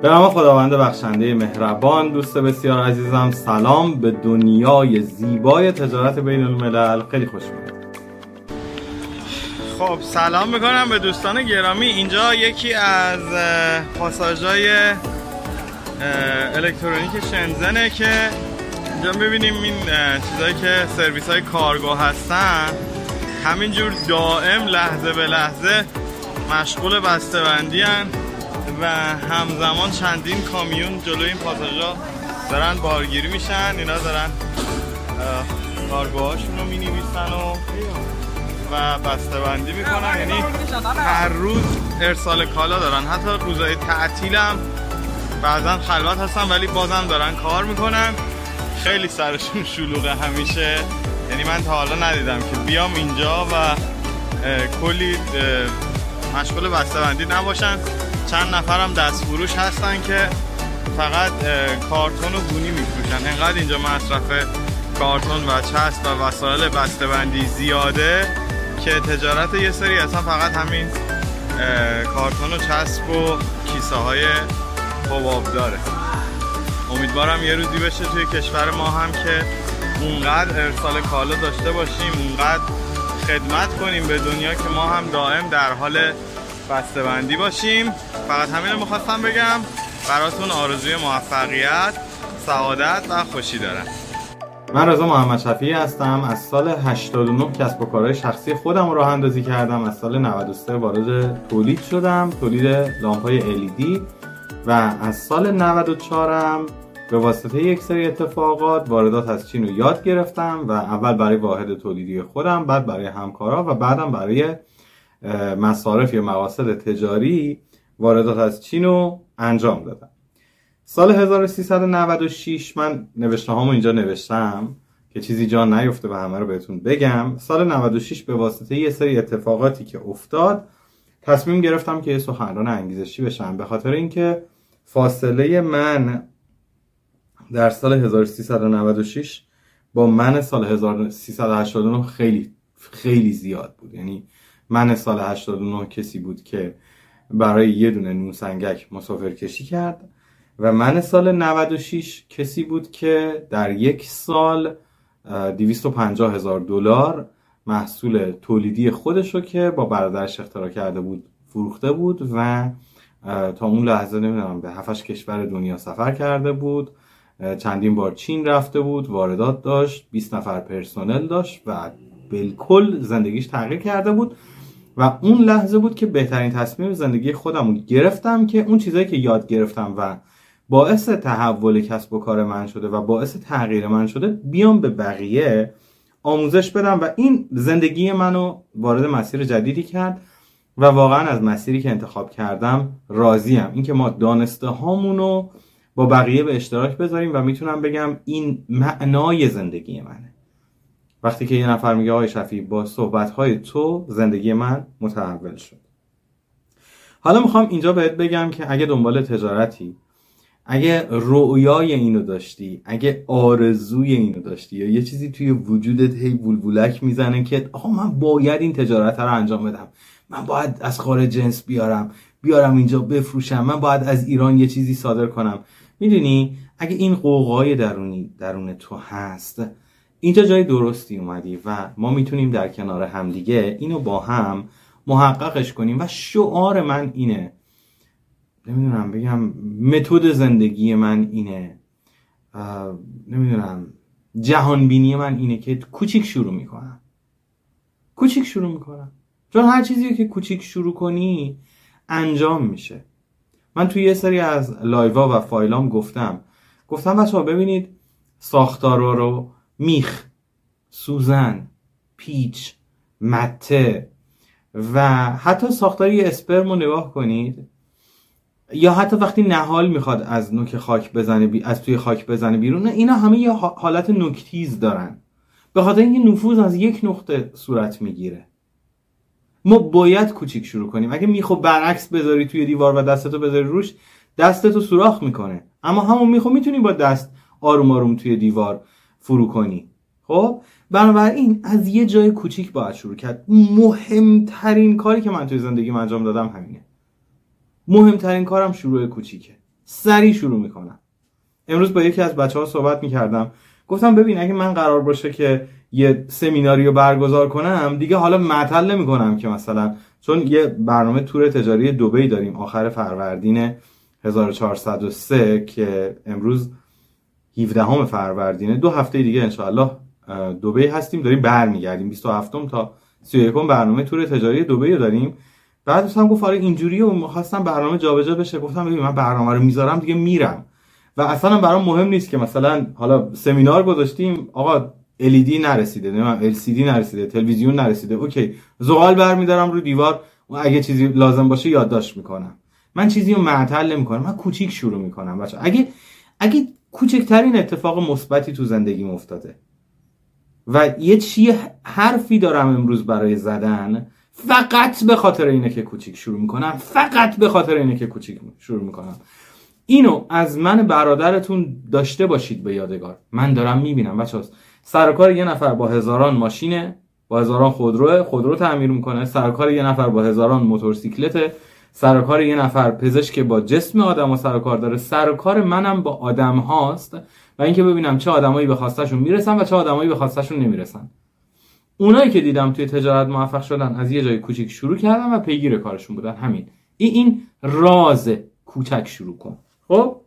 به نام خداوند بخشنده مهربان. دوست بسیار عزیزم، سلام به دنیای زیبای تجارت بین الملل. خیلی خوش اومدید. خب سلام میکنم به دوستان گرامی. اینجا یکی از پاساژهای الکترونیک شنزنه که اینجا میبینیم این چیزایی که سرویس های کارگو هستن همینجور دائم لحظه به لحظه مشغول بسته‌بندی هن و همزمان چندین کامیون جلوی این پاساژها دارن بارگیری میشن. اینا دارن کارگوهاشون رو مینویسن و بسته‌بندی میکنن، یعنی هر روز ارسال کالا دارن. حتی روزهای تعطیل هم بعضا خلوت هستن ولی بازم دارن کار میکنن. خیلی سرشون شلوغه همیشه، یعنی من تا حالا ندیدم که بیام اینجا و کلی مشغول بسته‌بندی نباشن. چند نفرم دست فروش هستن که فقط کارتون و گونی میفروشن. انقدر اینجا مصرف کارتون و چسب و وسایل بسته‌بندی زیاده که تجارت یه سری اصلا فقط همین کارتون و چسب و کیسه های حباب داره. امیدوارم یه روزی بشه توی کشور ما هم که اونقدر ارسال کالا داشته باشیم، اونقدر خدمت کنیم به دنیا که ما هم دائم در حال بسته‌بندی باشیم. فقط همین رو میخواستم بگم. براتون آرزوی موفقیت، سعادت و خوشی دارم. من رضا محمد شفیعی هستم. از سال 89 کسب و کارهای شخصی خودم رو راه اندازی کردم. از سال 93 وارد تولید شدم، تولید لامپ‌های LED، و از سال 94 به واسطه یک سری اتفاقات واردات از چین رو یاد گرفتم و اول برای واحد تولیدی خودم، بعد برای همکارا و بعدم برای مصارف یا مقاصد تجاری واردات از چین رو انجام دادم. سال 1396 من نوشته هامو اینجا نوشتم که چیزی جا نیفته و همه رو بهتون بگم. سال 96 به واسطه یه سری اتفاقاتی که افتاد تصمیم گرفتم که یه سخنران انگیزشی بشم، به خاطر اینکه فاصله من در سال 1396 با من سال 1389 خیلی خیلی زیاد بود. یعنی من سال 89 کسی بود که برای یه دونه نوسنگک مسافر کشی کرد و من سال 96 کسی بود که در یک سال 250,000 دلار محصول تولیدی خودشو که با برادرش اختراع کرده بود فروخته بود و تا اون لحظه نمیدونم به 7-8 کشور دنیا سفر کرده بود. چندین بار چین رفته بود، واردات داشت، 20 نفر پرسنل داشت و بالکل زندگیش تغییر کرده بود. و اون لحظه بود که بهترین تصمیم زندگی خودم رو گرفتم که اون چیزایی که یاد گرفتم و باعث تحول کسب و کار من شده و باعث تغییر من شده بیام به بقیه آموزش بدم و این زندگی منو وارد مسیر جدیدی کرد و واقعا از مسیری که انتخاب کردم راضیم. این که ما دانسته هامونو با بقیه به اشتراک بذاریم و میتونم بگم این معنای زندگی منه. وقتی که یه نفر میگه آقای شفیعی با صحبت‌های تو زندگی من متحول شد. حالا میخوام اینجا بهت بگم که اگه دنبال تجارتی، اگه رؤیای اینو داشتی، اگه آرزوی اینو داشتی یا یه چیزی توی وجودت هی بولبولک میزنه که آقا من باید این تجارت رو انجام بدم، من باید از خارج جنس بیارم اینجا بفروشم، من باید از ایران یه چیزی صادر کنم، میدونی اگه این قوقای درون تو هست، اینجا جای درستی اومدی و ما میتونیم در کنار همدیگه اینو با هم محققش کنیم. و شعار من اینه، نمیدونم بگم متد زندگی من اینه، نمیدونم جهانبینی من اینه که کوچیک شروع میکنم. چون هر چیزی که کوچیک شروع کنی انجام میشه. من توی یه سری از لایوا و فایلام گفتم بچه‌ها ببینید ساختارا رو میخ، سوزن، پیچ، مته و حتی ساختار یه اسپرم رو نگاه کنید، یا حتی وقتی نهال میخواد از نوک خاک بزنه از توی خاک بزنه بیرون، اینا همه یه حالت نوک‌تیز دارن به خاطر اینکه نفوذ از یک نقطه صورت میگیره. ما باید کوچیک شروع کنیم. اگه میخو برعکس بذاری توی دیوار و دستتو بذاری روش، دستتو سوراخ میکنه، اما همون میخو میتونی با دست آروم آروم توی دیوار فرو کنی. خب بنابراین از یه جای کوچیک باید شروع کرد. مهمترین کاری که من توی زندگیم انجام دادم همینه. مهمترین کارم شروع کوچیکه. سریع شروع میکنم. امروز با یکی از بچه‌ها صحبت میکردم، گفتم ببین اگه من قرار باشه که یه سمیناری رو برگزار کنم دیگه حالا معطل نمی‌کنم که مثلا چون یه برنامه تور تجاری دبی داریم آخر فروردین 1403 که امروز 17 فروردینه، 2 هفته دیگه انشاءالله دبی هستیم، داریم برمیگردیم 27 تا 31 برنامه تور تجاری دبی رو داریم. بعد دوستم گفت آره اینجوریه و خواستم برنامه جابجا بشه. گفتم ببین من برنامه رو میذارم دیگه میرم و اصلا برام مهم نیست که مثلا حالا سمینار گذاشتیم آقا LED نرسیده، نمیدونم LCD نرسیده، تلویزیون نرسیده، اوکی زغال برمی‌دارم رو دیوار و اگه چیزی لازم باشه یادداشت میکنم. من چیزی رو معطل نمی‌کنم، من کوچیک شروع میکنم بچه. اگه کوچکترین اتفاق مثبتی تو زندگیم افتاده و یه حرفی دارم امروز برای زدن، فقط به خاطر اینه که کوچیک شروع میکنم، فقط به خاطر اینه که کوچیک شروع میکنم. اینو از من برادرتون داشته باشید به یادگار. من دارم میبینم بچه‌ها سر و کار یه نفر با هزاران ماشینه، با هزاران خودرو تعمیر میکنه، سر و کار یه نفر با هزاران موتورسیکلته، سر و کار یه نفر پزشک با جسم آدمو سر و کار داره، سر و کار منم با آدم هاست و اینکه ببینم چه آدمایی به خواستشون میرسن و چه آدمایی به خواستشون نمیرسن. اونایی که دیدم توی تجارت موفق شدن از یه جای کوچیک شروع کردن و پیگیر کارشون بودن. همین این راز کوچک شروع کن. خب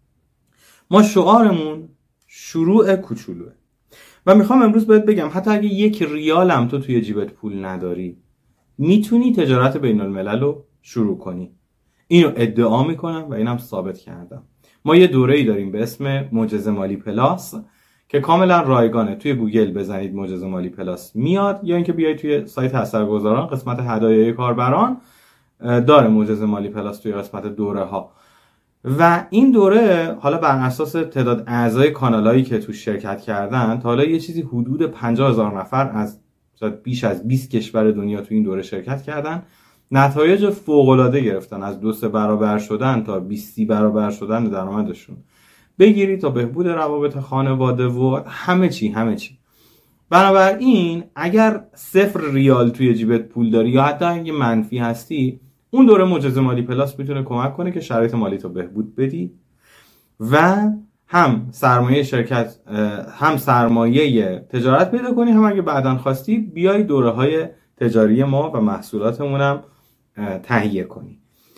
ما شعارمون شروع کوچولوه و میخوام امروز بهت بگم حتی اگه 1 ریالم تو توی جیبت پول نداری میتونی تجارت بین الملل رو شروع کنی. اینو ادعا میکنم و اینم ثابت کردم. ما یه دوره‌ای داریم به اسم معجزه مالی پلاس که کاملا رایگانه. توی گوگل بزنید معجزه مالی پلاس میاد، یا اینکه بیاید توی سایت اثرگذاران قسمت هدایای کاربران داره معجزه مالی پلاس توی قسمت دوره ها. و این دوره حالا بر اساس تعداد اعضای کانالایی که تو شرکت کردن تا حالا یه چیزی حدود 50,000 نفر از بیش از 20 کشور دنیا تو این دوره شرکت کردن. نتایج فوق‌العاده گرفتن، از 2-3 برابر شدن تا 20 برابر شدن درآمدشون بگیری تا بهبود روابط خانواده و همه چی. بنابراین اگر 0 ریال توی جیبت پول داری یا حتی اگه منفی هستی، اون دوره معجزه مالی پلاس میتونه کمک کنه که شرایط مالی تو بهبود بدی و هم سرمایه شرکت هم سرمایه تجارت پیدا کنی، هم اگه بعداً خواستی بیای دوره‌های تجاری ما و محصولاتمونم تهیه کنی.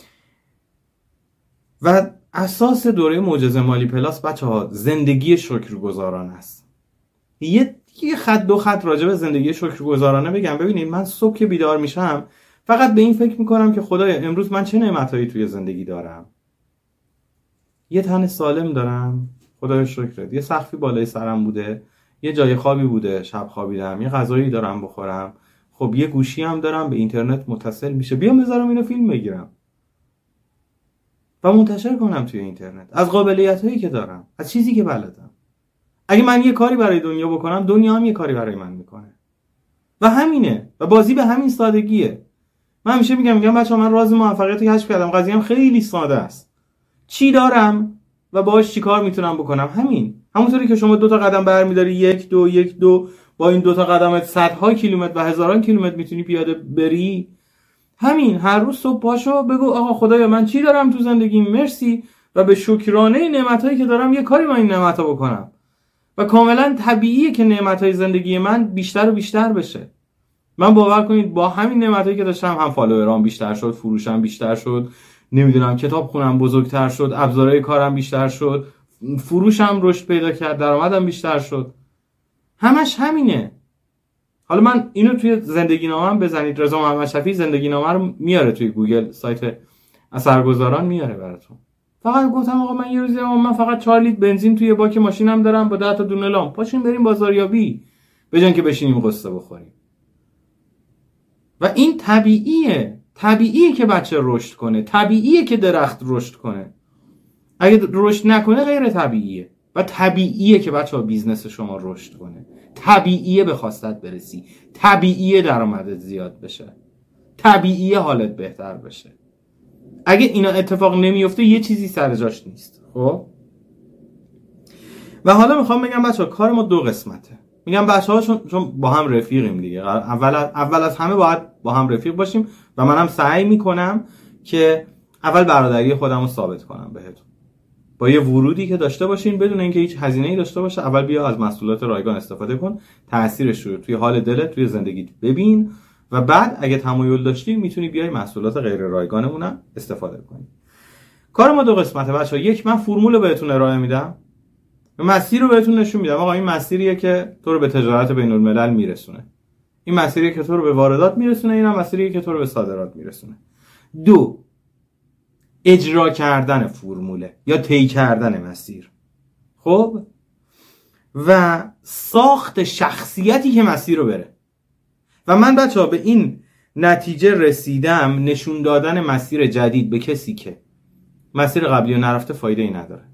و اساس دوره معجزه مالی پلاس بچه‌ها زندگی شکرگزارانه است. یه خط 2 خط راجع به زندگی شکرگزارانه بگم. ببینید من صبح که بیدار میشم فقط به این فکر میکنم که خدایا امروز من چه نعمتایی توی زندگی دارم. یه تن سالم دارم، خدایا شکرت. یه سقفی بالای سرم بوده، یه جای خوابی بوده، شب خوابیدم، یه غذایی دارم بخورم، خب یه گوشی هم دارم به اینترنت متصل میشه، بیام بذارم اینو فیلم بگیرم و منتشر کنم توی اینترنت از قابلیتایی که دارم، از چیزی که بلدم. اگه من یه کاری برای دنیا بکنم، دنیا هم یه کاری برای من میکنه و همینه و بازی به همین سادگیه. من همیشه میگم بچه‌ها من راز موفقیت رو کشف کردم. قضیه‌ام خیلی ساده است. چی دارم و باهاش چیکار میتونم بکنم. همونطوری که شما 2 تا قدم برمی‌داری 1 2 با این 2 تا قدمت صدها کیلومتر و هزاران کیلومتر میتونی پیاده بری. همین هر روز صبح پاشو بگو آقا خدایا من چی دارم تو زندگیم، مرسی، و به شکرانه نعمتایی که دارم یه کاری با این نعمت‌ها بکنم. و کاملا طبیعیه که نعمت‌های زندگی من بیشتر و بیشتر بشه. من باور کنید با همین نعمتایی که داشتم هم فالوورام بیشتر شد، فروشم بیشتر شد، نمیدونم کتاب خونم بزرگتر شد، ابزارهای کارم بیشتر شد، فروشم رشد پیدا کرد، درآمدم بیشتر شد. همش همینه. حالا من اینو توی زندگی نامه‌ام بزنید، رضا محمد شفیع زندگی نامه رو میاره توی گوگل، سایت اثرگذاران میاره براتون. فقط گفتم آقا من یه روزی من فقط 4 لیتر بنزین توی باک ماشینم دارم با 10 تا دونه لامپ، پاشیم بریم بازاریابی به جای اینکه بشینیم قصه بخوریم. و این طبیعیه که بچه رشد کنه، طبیعیه که درخت رشد کنه. اگه رشد نکنه غیر طبیعیه. و طبیعیه که بچه‌ها بیزنس شما رشد کنه، طبیعیه به خواستت برسی، طبیعیه درآمدت زیاد بشه، طبیعیه حالت بهتر بشه. اگه اینا اتفاق نمیفته یه چیزی سر جاش نیست. خب و حالا میخوام بگم بچه‌ها کار ما 2 قسمته. میگم بچه‌ها چون با هم رفیقیم دیگه، اول از همه باید با هم رفیق باشیم و منم سعی میکنم که اول برادری خودم رو ثابت کنم بهتون. با یه ورودی که داشته باشین بدون اینکه هیچ هزینه‌ای داشته باشه. اول بیا از محصولات رایگان استفاده کن، تاثیرش رو توی حال دلت، توی زندگیت ببین و بعد اگه تمایل داشتی میتونی بیای محصولات غیر رایگانمون هم استفاده کنی. کار ما دو قسمته بچه‌ها. یک، من فرمول بهتون ارائه میدم، مسیر رو بهتون نشون میدم. آقا این مسیریه که تو رو به تجارت بین‌الملل میرسونه، این مسیریه که تو رو به واردات میرسونه، این هم مسیریه که تو رو به صادرات میرسونه. دو، اجرا کردن فرموله یا طی کردن مسیر. خب و ساخت شخصیتی که مسیر رو بره. و من بچه‌ها به این نتیجه رسیدم، نشون دادن مسیر جدید به کسی که مسیر قبلی رو نرفته فایده ای نداره.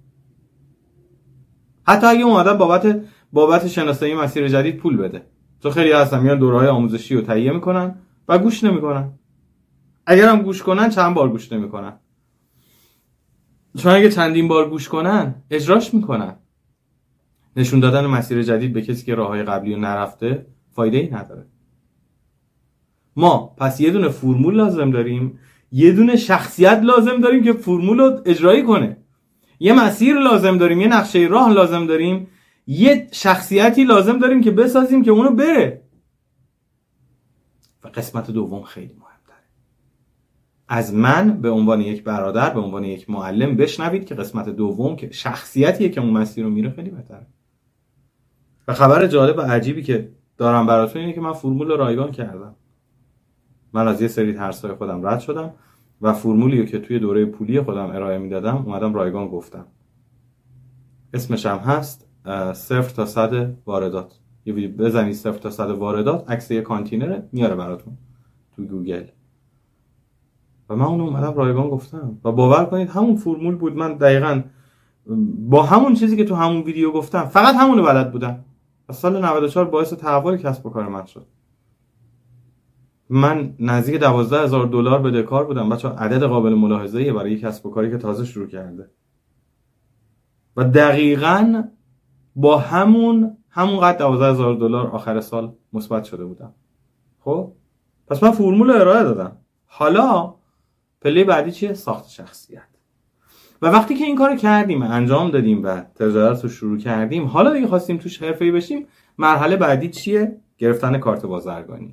حتی اگه اون آدم بابت شناسایی مسیر جدید پول بده. تو خیلی هستن میان دوره‌های آموزشی رو تهیه میکنن و گوش نمیکنن. اگر هم گوش کنن چند بار گوش نمیکنن، چون اگه چندین بار گوش کنن اجراش میکنن. نشون دادن مسیر جدید به کسی که راههای قبلی رو نرفته فایده ای نداره. ما پس یه دونه فرمول لازم داریم، یه دونه شخصیت لازم داریم که فرمول رو اجرایی کنه، یه مسیر لازم داریم، یه نقشه راه لازم داریم، یه شخصیتی لازم داریم که بسازیم که اونو بره. و قسمت دوم خیلی مهم‌تره. از من به عنوان یک برادر، به عنوان یک معلم بشنوید که قسمت دوم که شخصیتیه که اون مسیر رو میره خیلی بهتره. و خبر جالب و عجیبی که دارم براتون اینه که من فرمول رو رایگان کردم. من از یه سری ترس‌های خودم رد شدم و فرمولی که توی دوره پولی خودم ارائه میدادم اومدم رایگان گفتم. اسمش هم هست 0 تا 100 واردات. یه ویدیو بزنید 0 تا 100 واردات، عکس یه کانتینره میاره براتون تو گوگل. و من اونو اومدم رایگان گفتم و باور کنید همون فرمول بود. من دقیقاً با همون چیزی که تو همون ویدیو گفتم فقط همونو بلد بودم. از سال 94 باعث تحول کسب و کار من شد. من نزدیک $12,000 بدهکار بودم. بچه‌ها عدد قابل ملاحظه‌ایه برای یک کسب و کاری که تازه شروع کرده. و دقیقاً با همونقدر $12,000 آخر سال مثبت شده بودم. خب پس من فرمول ارائه دادم. حالا پله بعدی چیه؟ ساخت شخصیت. و وقتی که این کارو کردیم، انجام دادیم و تجارت رو شروع کردیم، حالا دیگه خواستیم توش حرفه‌ای بشیم. مرحله بعدی چیه؟ گرفتن کارت بازرگانی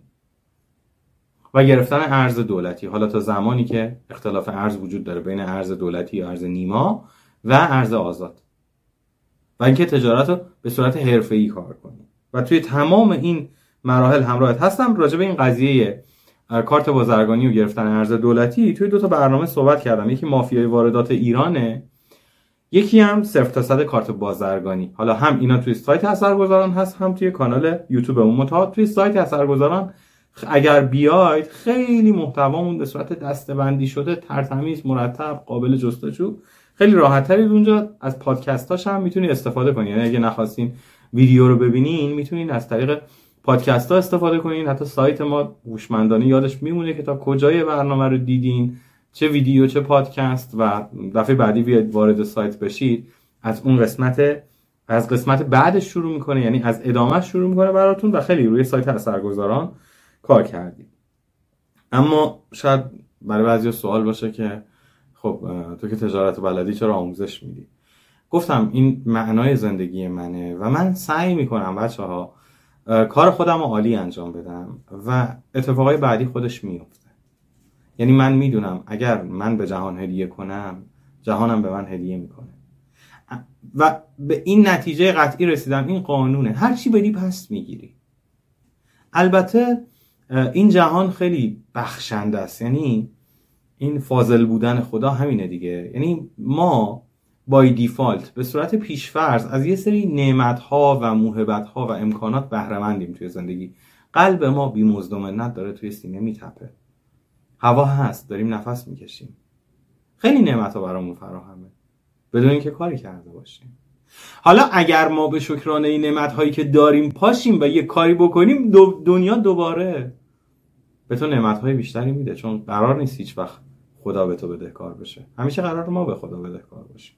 و گرفتن ارز دولتی. حالا تا زمانی که اختلاف ارز وجود داره بین ارز دولتی یا ارز نیما و ارز آزاد، و اینکه تجارت رو به صورت حرفه‌ای کار کنیم. و توی تمام این مراحل همراهت هستم. راجع به این قضیه کارت بازرگانی و گرفتن ارز دولتی توی 2 تا برنامه صحبت کردم. یکی مافیای واردات ایرانه، یکی هم 0 تا 100 کارت بازرگانی. حالا هم اینا توی سایت اثرگذاران هست، هم توی کانال یوتیوبمون. متأ توی سایت اثرگذاران اگر بیاید خیلی محتوامون به صورت دسته‌بندی شده، ترتمیز، مرتب، قابل جستجو، خیلی راحت‌تری اونجا. از پادکست‌هاش هم میتونید استفاده کنید. یعنی اگه نخواستین ویدیو رو ببینین میتونین از طریق پادکست‌ها استفاده کنین. حتی سایت ما هوشمندانه یادش میمونه که تا کجای برنامه رو دیدین، چه ویدیو چه پادکست، و دفعه بعدی بیاید وارد سایت بشید از اون قسمت بعدش شروع میکنه، یعنی از ادامه شروع میکنه براتون. و خیلی روی سایت اثرگذاران کار کردیم. اما شاید برای بعضیا سوال باشه که خب تو که تجارت بلدی چرا آموزش میدی؟ گفتم این معنای زندگی منه و من سعی میکنم بچه‌ها کار خودم رو عالی انجام بدم و اتفاقای بعدی خودش میفته. یعنی من میدونم اگر من به جهان هدیه کنم، جهانم به من هدیه میکنه. و به این نتیجه قطعی رسیدم، این قانونه، هر چی بدی پس میگیری. البته این جهان خیلی بخشنده است. یعنی این فاضل بودن خدا همینه دیگه. یعنی ما بای دیفالت به صورت پیشفرض از یه سری نعمت‌ها و موهبت‌ها و امکانات بهره مندیم توی زندگی. قلب ما بی‌مزد و منت داره توی سینه میتپه. هوا هست، داریم نفس میکشیم. خیلی نعمت‌ها برامون فراهمه بدون اینکه کاری کرده باشیم. حالا اگر ما به شکرانه این نعمت‌هایی که داریم پاشیم و یه کاری بکنیم، دنیا دوباره به تو نعمت‌های بیشتری میده، چون قرار نیست هیچ وقت خدا به تو بدهکار بشه. همیشه قرار ما به خدا بدهکار باشیم.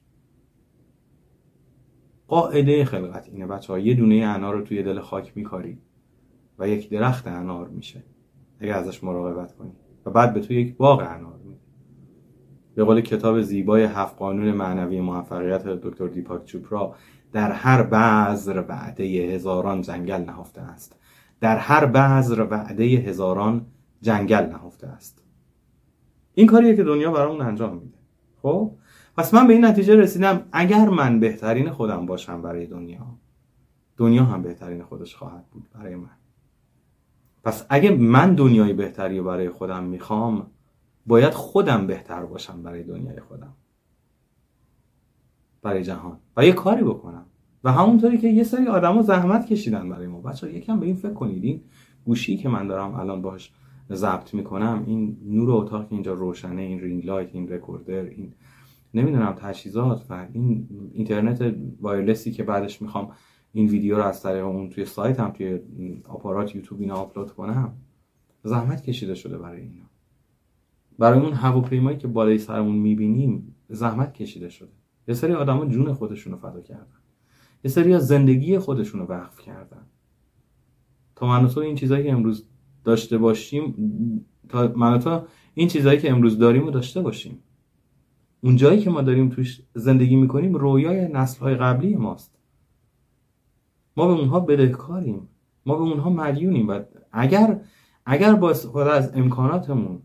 قاعده خلقت اینه بچه‌ها، یه دونه انار رو توی دل خاک میکاری و یک درخت انار میشه اگه ازش مراقبت کنی، و بعد به تو یک باغ انار میده. به قول کتاب زیبای 7 قانون معنوی موفقیت دکتر دیپاک چوپرا، در هر بذر وعده هزاران جنگل نهفته است. در هر بذر وعده هزاران جنگل نهفته است. این کاریه که دنیا برامون انجام میده. خب پس من به این نتیجه رسیدم اگر من بهترین خودم باشم برای دنیا هم بهترین خودش خواهد بود برای من. پس اگه من دنیای بهتری رو برای خودم میخوام، باید خودم بهتر باشم برای دنیای خودم، برای جهان، و یه کاری بکنم. و همونطوری که یه سری آدما زحمت کشیدن برای ما. بچه‌ها یکم به این فکر کنید. این گوشی که من دارم الان باهاش ضبط میکنم، این نور اتاق که اینجا روشنه، این رینگ لایت، این رکوردر، این نمیدونم تجهیزات و این اینترنت وایرلسی که بعدش میخوام این ویدیو رو از طریق اون توی سایتم، توی آپارات یوتیوب اینا آپلود کنم، زحمت کشیده شده برای اینا. برای اون هواپیمایی که بالای سرمون میبینیم زحمت کشیده شده. یه سری آدما جون خودشونو فدا کردن، یه سری از زندگی خودشونو وقف کردن تا من و تو این چیزایی که امروز داشته باشیم، تا من و تو این چیزایی که امروز داریم رو داشته باشیم. اون جایی که ما داریم توش زندگی میکنیم رویای نسل‌های قبلی ماست. ما به اونها بدهکاریم، ما به اونها مدیونیم. و اگر با استفاده از امکاناتمون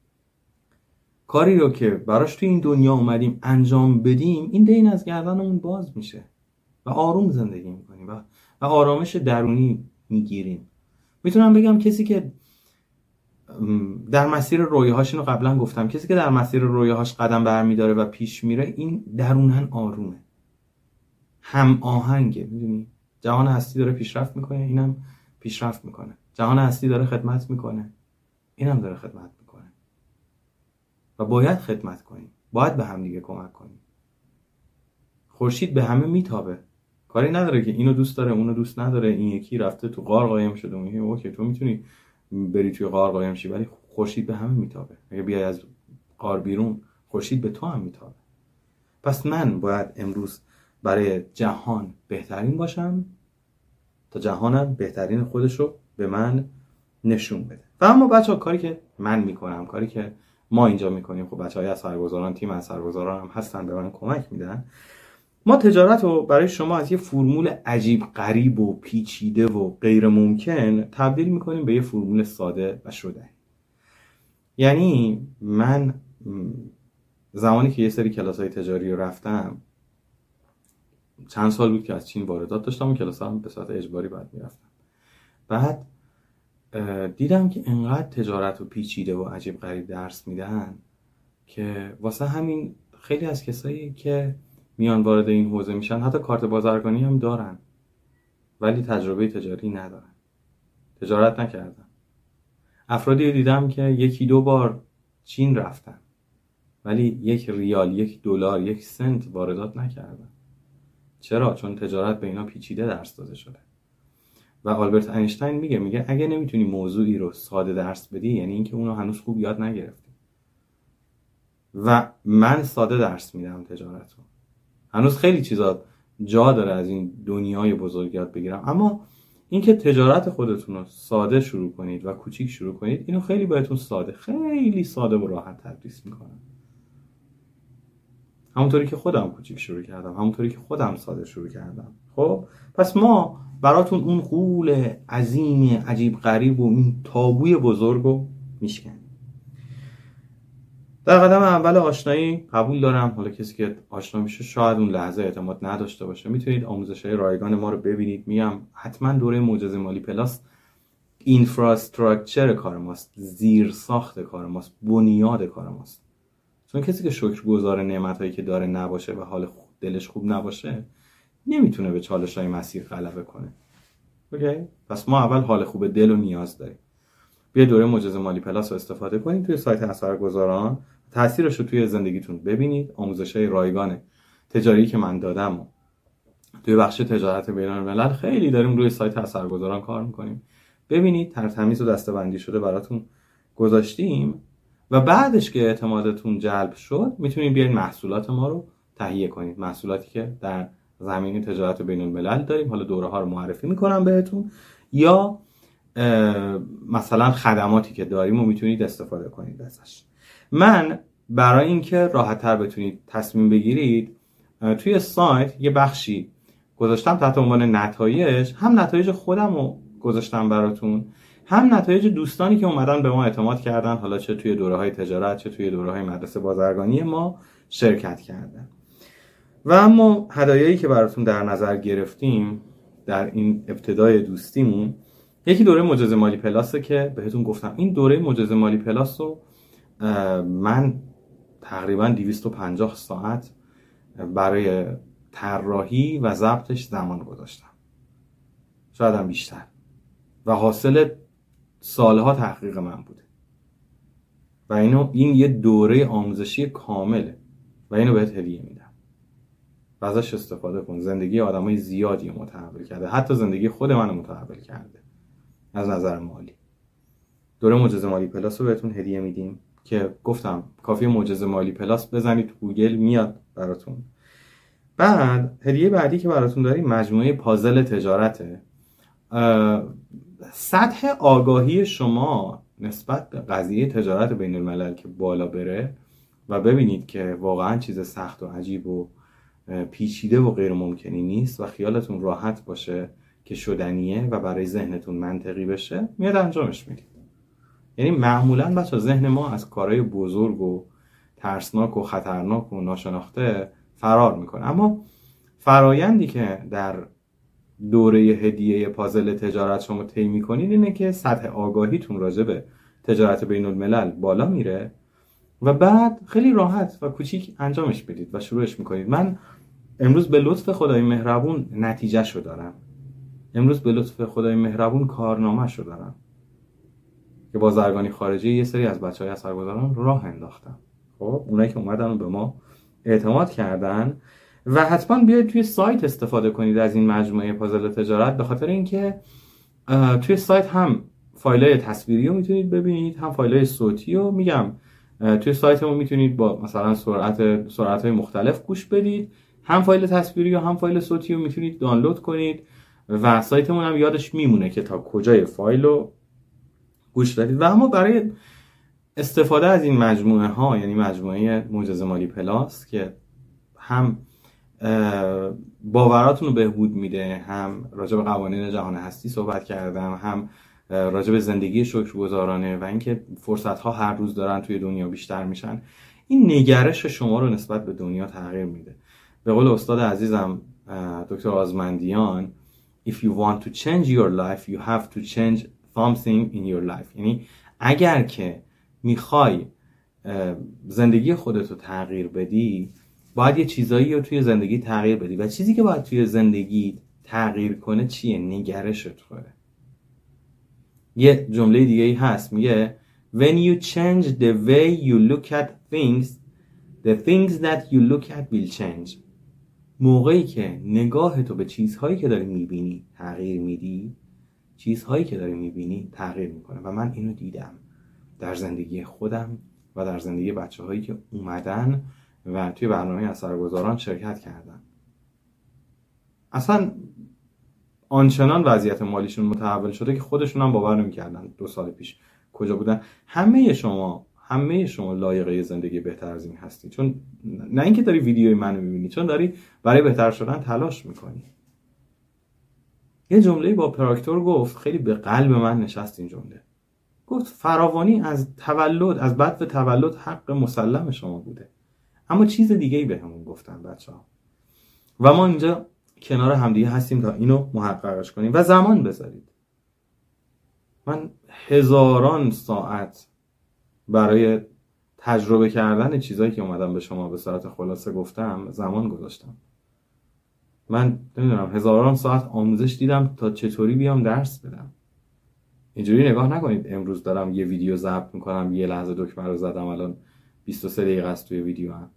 کاری رو که براش توی این دنیا اومدیم انجام بدیم، این دین از گردنمون باز میشه و آروم زندگی میکنیم و آرامش درونی میگیریم. میتونم بگم کسی که در مسیر رویاهاش، اینو قبلا گفتم، کسی که در مسیر رویاهاش قدم برمیداره و پیش میره، این درونن آرومه، هم آهنگه. میدونی جهان هستی داره پیشرفت میکنه، اینم پیشرفت میکنه. جهان هستی داره خدمت میکنه، اینم داره خدمت میکنه. و باید خدمت کنیم، باید به هم دیگه کمک کنیم. خورشید به همه میتابه، کاری نداره که اینو دوست داره اونو دوست نداره. این یکی رفته تو غار قایم شده، میگه اوکی تو میتونی بری توی غار قایم شی، ولی خورشید به همه میتابه. اگه بیای از غار بیرون، خورشید به تو هم میتابه. پس من باید امروز برای جهان بهترین باشم تا جهانم بهترین خودش رو به من نشون بده. و اما بچه‌ها کاری که من میکنم، کاری که ما اینجا میکنیم، خب بچه‌های اثرگذاران، تیم اثرگذاران هم هستن به من کمک میدن. ما تجارت رو برای شما از یه فرمول عجیب غریب و پیچیده و غیر ممکن تبدیل میکنیم به یه فرمول ساده و شده. یعنی من زمانی که یه سری کلاس‌های تجاری رو رفتم، چند سال بود که از چین واردات داشتم و کلاس هم به صورت اجباری باید میرفتم. بعد دیدم که انقدر تجارت و پیچیده و عجیب غریب درس میدن که واسه همین خیلی از کسایی که میان وارد این حوزه میشن حتی کارت بازرگانی هم دارن ولی تجربه تجاری ندارن، تجارت نکردن. افرادی دیدم که 1-2 بار چین رفتن ولی 1 ریال، 1 دلار، 1 سنت واردات نکردن. چرا؟ چون تجارت به اینا پیچیده درس داده شده. و آلبرت اینشتین میگه اگه نمیتونی موضوعی رو ساده درس بدی، یعنی اینکه اونو هنوز خوب یاد نگرفتی. و من ساده درس میدم تجارت رو. هنوز خیلی چیزا جا داره از این دنیای بزرگ یاد بگیرم، اما اینکه تجارت خودتون رو ساده شروع کنید و کوچیک شروع کنید، اینو خیلی بهتون خیلی ساده و راحت تدریس میکنم. همونطوری که خودم کوچیک شروع کردم، همونطوری که خودم ساده شروع کردم. خب پس ما براتون اون غول عظیم عجیب غریب و این تابوی بزرگ رو میشکنیم. در قدم اول آشنایی قبول دارم، حالا کسی که آشنا میشه شاید اون لحظه اعتماد نداشته باشه، میتونید آموزش‌های رایگان ما رو ببینید. میگم حتما دوره معجزه مالی پلاس اینفراستراکچر کار ماست، زیر ساخت کار ماست، بنیاد کار ماست. چون کسی که شکرگزار نعمتایی که داره نباشه و حال دلش خوب نباشه، نمیتونه به چالش‌های مسیر غلبه کنه. اوکی؟ پس ما اول حال خوب دل رو نیاز داریم. بیا دوره معجزه مالی پلاس رو استفاده کنید توی سایت اثرگذاران، تاثیرش رو توی زندگیتون ببینید. آموزش‌های رایگان تجاری که من دادم توی بخش تجارت بین‌الملل خیلی داریم روی سایت اثرگذاران کار می‌کنیم. ببینید ترتمیز و دسته‌بندی شده براتون گذاشتیم و بعدش که اعتمادتون جلب شد میتونید بیاین محصولات ما رو تهیه کنید. محصولاتی که در زمینه تجارت بین‌الملل داریم، حالا دوره‌ها رو معرفی می‌کنم بهتون، یا مثلا خدماتی که داریم و میتونید استفاده کنید ازش. من برای اینکه راحت‌تر بتونید تصمیم بگیرید توی سایت یه بخشی گذاشتم تحت عنوان نتایج. هم نتایج خودم رو گذاشتم براتون، هم نتایج دوستانی که اومدن به ما اعتماد کردن، حالا چه توی دوره‌های تجارت چه توی دوره‌های مدرسه بازرگانی ما شرکت کردن. و اما هدایایی که براتون در نظر گرفتیم در این ابتدای دوستیمون، یکی دوره معجزه مالی پلاسه که بهتون گفتم این دوره معجزه مالی پلاس رو من تقریبا 250 ساعت برای طراحی و ضبطش زمان گذاشتم، شاید هم بیشتر، و حاصل سالها تحقیق من بوده و این یه دوره آموزشی کامله و اینو بهت هدیه میدم و ازش استفاده کن. زندگی آدمای زیادی رو متحول کرده، حتی زندگی خود منو متحول کرده از نظر مالی. دوره معجزه مالی پلاس رو بهتون هدیه میدیم که گفتم کافیه معجزه مالی پلاس بزنید گوگل میاد براتون. بعد هدیه بعدی که براتون داریم مجموعه پازل تجارته. سطح آگاهی شما نسبت به قضیه تجارت بین الملل که بالا بره و ببینید که واقعا چیز سخت و عجیب و پیچیده و غیر ممکنی نیست و خیالتون راحت باشه که شدنیه و برای ذهنتون منطقی بشه، میاد انجامش میدید. یعنی معمولا بچه ذهن ما از کارهای بزرگ و ترسناک و خطرناک و ناشناخته فرار میکنه، اما فرایندی که در دوره هدیه پازل تجارت شما طی میکنید اینه که سطح آگاهیتون راجع به تجارت بین الملل بالا میره و بعد خیلی راحت و کوچیک انجامش بدید و شروعش میکنید. من امروز به لطف خدای مهربون نتیجهشو دارم، امروز به لطف خدای مهربون کارنامه‌شو دارم که بازرگانی خارجی یه سری از بچهای اثرگذاران راه انداختم. خب اونایی که اومدن و به ما اعتماد کردن و حتما بیاید توی سایت استفاده کنید از این مجموعه پازل تجارت، به خاطر اینکه توی سایت هم فایل‌های تصویری رو میتونید ببینید هم فایل‌های صوتی رو. میگم توی سایتمون میتونید با مثلا سرعت‌های مختلف گوش بدید، هم فایل تصویری و هم فایل صوتی رو میتونید دانلود کنید و سایتمون هم یادش میمونه که تا کجای فایل رو گوش دادید. و اما برای استفاده از این مجموعه ها، یعنی مجموعه معجزه مالی پلاس که هم باوراتون رو بهبود میده، هم راجع به قوانین جهان هستی صحبت کردم، هم راجع به زندگی شکرگزارانه و اینکه فرصت ها هر روز دارن توی دنیا بیشتر میشن، این نگرش شما رو نسبت به دنیا تغییر میده. به قول استاد عزیزم دکتر آزمندیان، if you want to change your life you have to change something in your life. یعنی اگر که میخوای زندگی خودت رو تغییر بدی باید یه چیزایی رو توی زندگی تغییر بدی و چیزی که باید توی زندگی تغییر کنه چیه؟ نگرشت توه. یه جمله دیگه ای هست میگه when you change the way you look at things the things that you look at will change. موقعی که نگاه تو به چیزهایی که داری میبینی تغییر میدی، چیزهایی که داری میبینی تغییر میکنه. و من اینو دیدم در زندگی خودم و در زندگی بچه هایی که اومدن و توی برنامه اثرگذاران شرکت کردن. اصلا آنچنان وضعیت مالیشون متحول شده که خودشون هم باور نمی‌کردن 2 سال پیش کجا بودن. همه شما لایق زندگی بهتر از این هستی، چون نه اینکه داری ویدیوی منو می‌بینی، چون داری برای بهتر شدن تلاش می‌کنی. یه جمله با پراکتور گفت، خیلی به قلب من نشست این جمله. گفت فراوانی از بدو تولد حق مسلم شما بوده، اما چیز دیگه‌ای بهمون گفتن بچه‌ها و ما اینجا کنار همدیگه هستیم تا اینو محققش کنیم و زمان بذارید. من هزاران ساعت برای تجربه کردن چیزایی که اومدم به شما به صورت خلاصه گفتم زمان گذاشتم. من نمیدونم هزاران ساعت آموزش دیدم تا چطوری بیام درس بدم. اینجوری نگاه نکنید امروز دارم یه ویدیو ضبط میکنم یه لحظه دکمه رو زدم الان 23 دقیقه است توی ویدیو هم.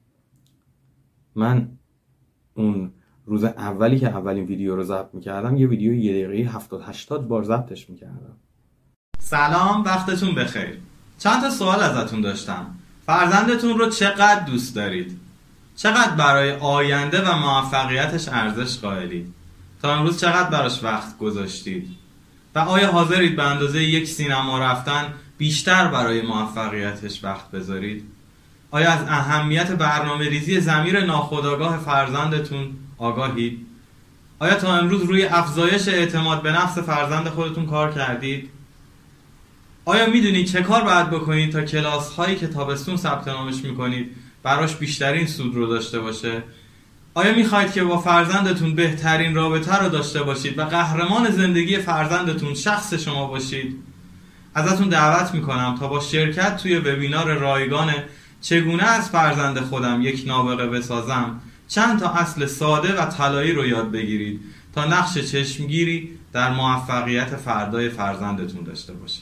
من اون روز اولی که اولین ویدیو رو ضبط میکردم یه ویدیو 1 دقیقه 70-80 بار ضبطش میکردم. سلام، وقتتون بخیر. چند تا سوال ازتون داشتم. فرزندتون رو چقدر دوست دارید؟ چقدر برای آینده و موفقیتش ارزش قائلید؟ تا امروز چقدر براش وقت گذاشتید؟ و آیا حاضرید به اندازه یک سینما رفتن بیشتر برای موفقیتش وقت بذارید؟ آیا از اهمیت برنامه ریزی ضمیر ناخودآگاه فرزندتون آگاهید؟ آیا تا امروز روی افزایش اعتماد به نفس فرزند خودتون کار کردید؟ آیا میدونید چه کار باید بکنید تا کلاس هایی که تابستون ثبت نامش میکنید براش بیشترین سود رو داشته باشه؟ آیا میخواید که با فرزندتون بهترین رابطه رو داشته باشید و قهرمان زندگی فرزندتون شخص شما باشید؟ ازتون دعوت میکنم تا با شرکت توی وبینار رایگان چگونه از فرزند خودم یک نابغه بسازم چند تا اصل ساده و طلایی رو یاد بگیرید تا نقش چشمگیری در موفقیت فردای فرزندتون داشته باشید.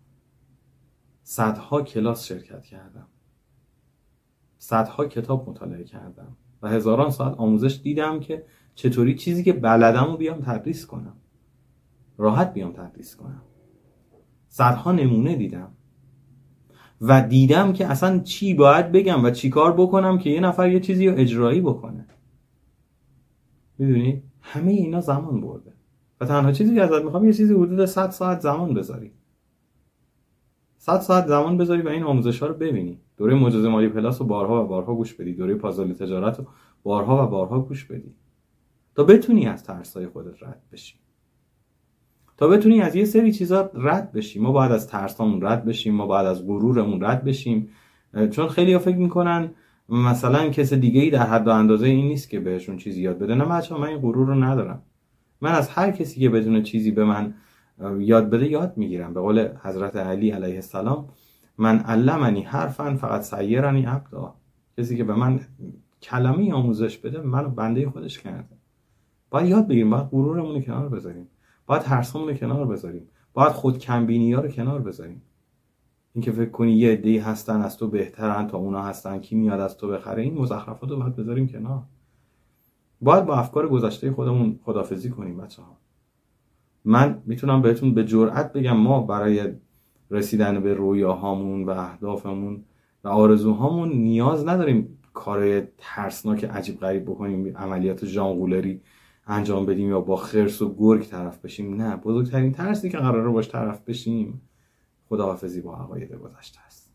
صدها کلاس شرکت کردم، صدها کتاب مطالعه کردم و هزاران ساعت آموزش دیدم که چطوری چیزی که بلدم رو بیام تدریس کنم، راحت بیام تدریس کنم. صدها نمونه دیدم و دیدم که اصلا چی باید بگم و چی کار بکنم که یه نفر یه چیزی رو اجرایی بکنه. میدونی؟ همه اینا زمان برده و تنها چیزی که ازت میخوام یه چیزی حدود 100 ساعت زمان بذاری. 100 ساعت زمان بذاری و این آموزش‌ها رو ببینی. دوره معجزه مالی پلاس رو بارها و بارها گوش بدی، دوره پازل تجارت رو بارها و بارها گوش بدی تا بتونی از ترس‌های خودت رد بشی، تا بتونی از یه سری چیزا رد بشی. ما باید از ترسامون رد بشیم، ما باید از غرورمون رد بشیم، چون خیلی‌ها فکر میکنن مثلا کس دیگه‌ای در حد و اندازه این نیست که بهشون چیزی یاد بده. نه بچه‌ها، من این غرور رو ندارم. من از هر کسی که بدون چیزی به من یاد بده یاد میگیرم. به قول حضرت علی علیه السلام، من علمنی حرفا فقط سیرنی عبدا. کسی که به من کلمه آموزش بده منو بنده خودش کرده. باید یاد بگیریم، باید غرورمون رو کنار بذاریم، باید ترسمون رو کنار بذاریم، باید خود کمبینی‌ها رو کنار بذاریم. اینکه فکر کنی یه عده‌ای هستن از تو بهترن تا اونا هستن، کی میاد از تو بخره، این مزخرفات رو باید بذاریم کنار. باید با افکار گذشته خودمون خداحافظی کنیم بچه‌ها. من میتونم بهتون به جرئت بگم ما برای رسیدن به رویاهامون و اهدافمون و آرزوهامون نیاز نداریم کار ترسناک عجیب غریب بکنیم، عملیات ژانغولری انجام بدیم یا با خرس و گرگ طرف بشیم. نه، بزرگترین ترسی که قراره باش طرف بشیم خداحافظی با عقاید گذشته است.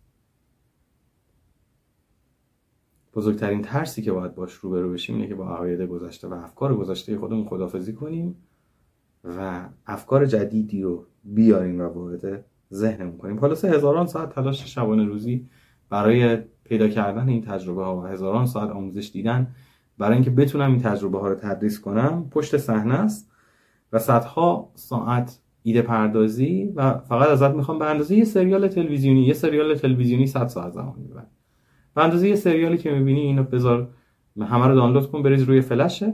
بزرگترین ترسی که باید باش روبرو بشیم اینه که با عقاید گذشته و افکار گذشته خودمون خداحافظی کنیم و افکار جدیدی رو بیاریم و وارد ذهنمون کنیم. خلاصه هزاران ساعت تلاش شبانه روزی برای پیدا کردن این تجربه ها و هزاران ساعت آموزش دیدن برای اینکه بتونم این تجربه ها رو تدریس کنم پشت صحنه است و صدها ساعت ایده پردازی و فقط ازت میخوام به اندازه یه سریال تلویزیونی 100 ساعت زمان میبره. به اندازه یه سریالی که میبینی اینو بذار، همه رو دانلود کن، بریز روی فلشت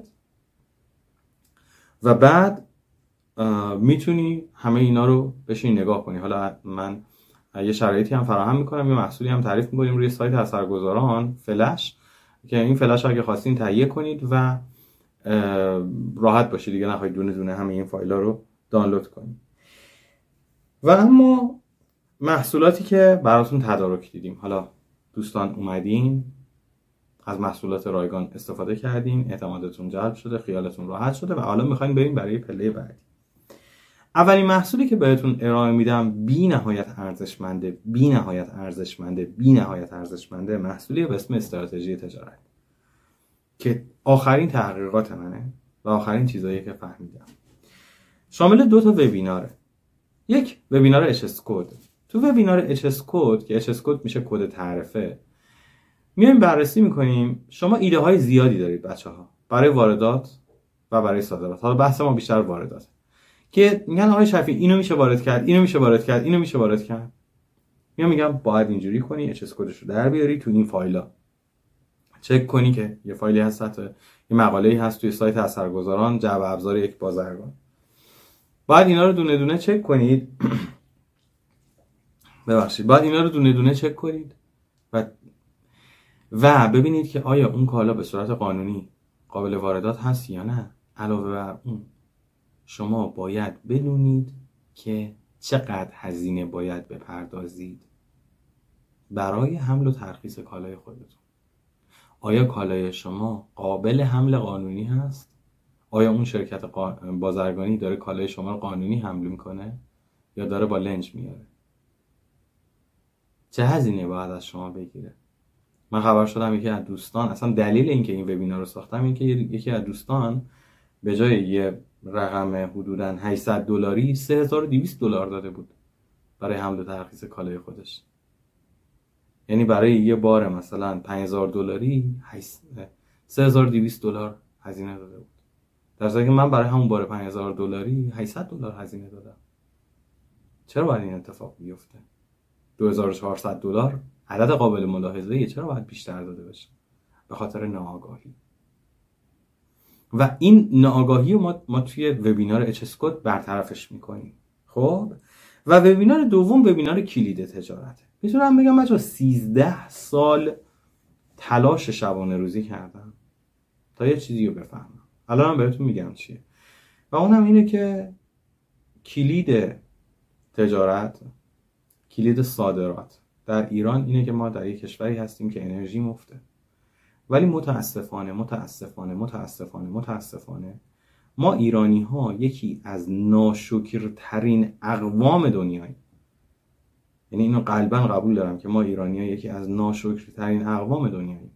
و بعد میتونی همه اینا رو بشین نگاه کنی. حالا من یه شرایطی هم فراهم میکنم، یه محصولی هم تعریف میکنیم روی سایت اثرگذاران فلش که این فلش رو اگه خواستین تهیه کنید و راحت باشید دیگه، نخواهید دونه دونه همه این فایل ها رو دانلود کنید. و اما محصولاتی که براتون تدارک دیدیم، حالا دوستان اومدین از محصولات رایگان استفاده کردین، اعتمادتون جلب شده، خیالتون راحت شده و حالا میخواین بریم برای پله بعدی. اولین محصولی که بهتون ارائه میدم بی نهایت ارزشمنده محصولی به اسم استراتژی تجارت که آخرین تحقیقات منه و آخرین چیزایی که فهمیدم. شامل 2 تا وبیناره. یک وبینار HS کد. تو وبینار HS کد که HS کد میشه کد تعرفه، میایم بررسی میکنیم. شما ایده های زیادی دارید بچه‌ها برای واردات و برای صادرات. حالا بحث ما بیشتر واردات که میگن آقای شفیع اینو میشه وارد کرد، اینو میشه وارد کرد. میگم باید اینجوری کنی، HS کدش رو در بیاری تو این فایلا. چک کنی که یه فایلی هست، یه مقاله‌ای هست توی سایت اثرگذاران، جعبه ابزار یک بازرگان. بعد اینا رو دونه دونه چک کنید. بعد اینا رو دونه دونه چک کنید و ببینید که آیا اون کالا به صورت قانونی قابل واردات هست یا نه. علاوه بر اون شما باید بدونید که چقدر هزینه باید بپردازید برای حمل و ترخیص کالای خودتون. آیا کالای شما قابل حمل قانونی هست؟ آیا اون شرکت بازرگانی داره کالای شما رو قانونی حمل میکنه یا داره با لنج میاره؟ چه هزینه باید از شما بگیره؟ من خبر شدم یکی از دوستان، اصلا دلیل اینکه این وبینار رو ساختم این که یکی از دوستان به جای یه رقم حدوداً $800 $3200 داده بود برای حمل و ترخیص کالای خودش. یعنی برای یه بار مثلا $5000 $3200 هزینه داده بود، در حالی که من برای همون بار $5000 $800 هزینه دادم. چرا باید این اتفاق بیفته؟ $2400 عدد قابل ملاحظه‌ایه، چرا باید بیشتر داده بشه؟ به خاطر ناآگاهی. و این ناآگاهی رو ما توی وبینار اچ-اسکوت برطرفش میکنیم. خب و وبینار دوم وبینار کلید تجارته. میتونم بگم بچه‌ها 13 سال تلاش شبانه روزی کردم تا یه چیزی رو بفهمم. الان بهتون میگم چیه. و اونم اینه که کلید تجارت، کلید صادرات در ایران اینه که ما در یک کشوری هستیم که انرژی مفته. ولی متاسفانه ما ایرانی ها یکی از ناشکرترین اقوام دنیاییم. یعنی اینو قلباً قبول دارم که ما ایرانی ها یکی از ناشکرترین اقوام دنیاییم.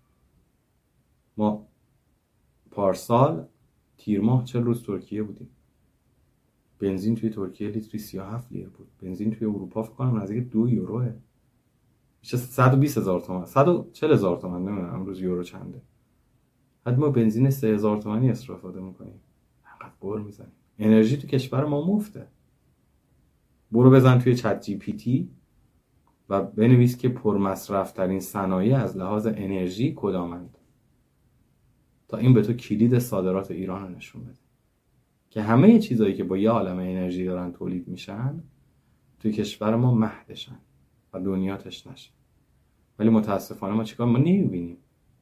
ما پارسال تیر ماه 40 روز ترکیه بودیم. بنزین توی ترکیه لیتری 37 لیر بود. بنزین توی اروپا فکر کنم نزدیک 2 یوروه. میشه 120,000 تومان، 140,000 تومان، نمیدونم امروز یورو چنده. حتی ما بنزین 3000 تومانی استفاده میکنیم. انقدر بر میزنیم. انرژی تو کشور ما مفته. برو بزن توی چت جی پی تی و بنویس که پرمصرف ترین صنایع از لحاظ انرژی کدامند، تا این به تو کلید صادرات ایران رو نشون بده که همه چیزایی که با یه عالمه انرژی دارن تولید میشن توی کشور ما مهدشن و دنیا تش نشه. ولی متاسفانه ما چیکار؟ ما نمیبینیم.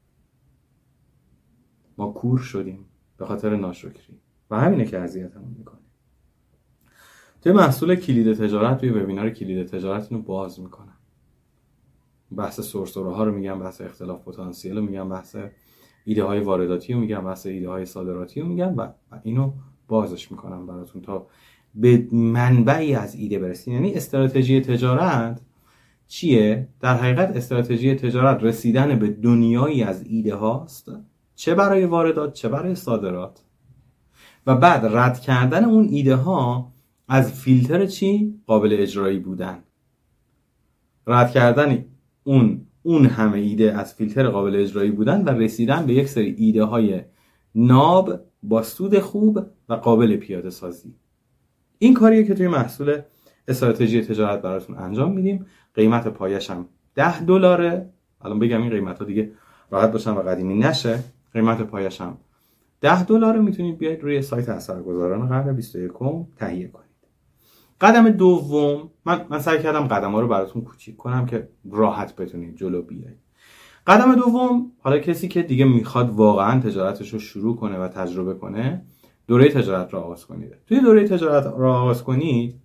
ما کور شدیم به خاطر ناشکری و همینه که اذیتمون میکنه. توی محصول کلید تجارت، توی وبینار کلید تجارت اینو باز میکنم. بحث سورسوره ها رو میگم، بحث اختلاف پتانسیل رو میگم، بحث ایده های وارداتی رو میگم، بحث ایده های صادراتی رو میگم و اینو بازش میکنم براتون تا به منبعی از ایده برسید. یعنی استراتژی تجارت چیه؟ در حقیقت استراتژی تجارت رسیدن به دنیایی از ایده هاست، چه برای واردات چه برای صادرات، و بعد رد کردن اون ایده ها از فیلتر چی؟ قابل اجرایی بودن. رد کردن اون همه ایده از فیلتر قابل اجرایی بودن و رسیدن به یک سری ایده های ناب با سود خوب و قابل پیاده سازی. این کاریه که توی محصول استراتژی تجارت براتون انجام میدیم. قیمت پایش هم $10. الان بگم این قیمت ها دیگه راحت باشن و قدیمی نشه. قیمت پایش هم $10. میتونید بیاید روی سایت اثرگذاران قرن 21 تهیه کنید. قدم دوم، من سعی کردم قدم ها رو براتون کوچیک کنم که راحت بتونید جلو بیایید. قدم دوم، حالا کسی که دیگه میخواد واقعا تجارتش رو شروع کنه و تجربه کنه، دوره تجارت رو آغاز کنید. توی دوره تجارت رو آغاز کنید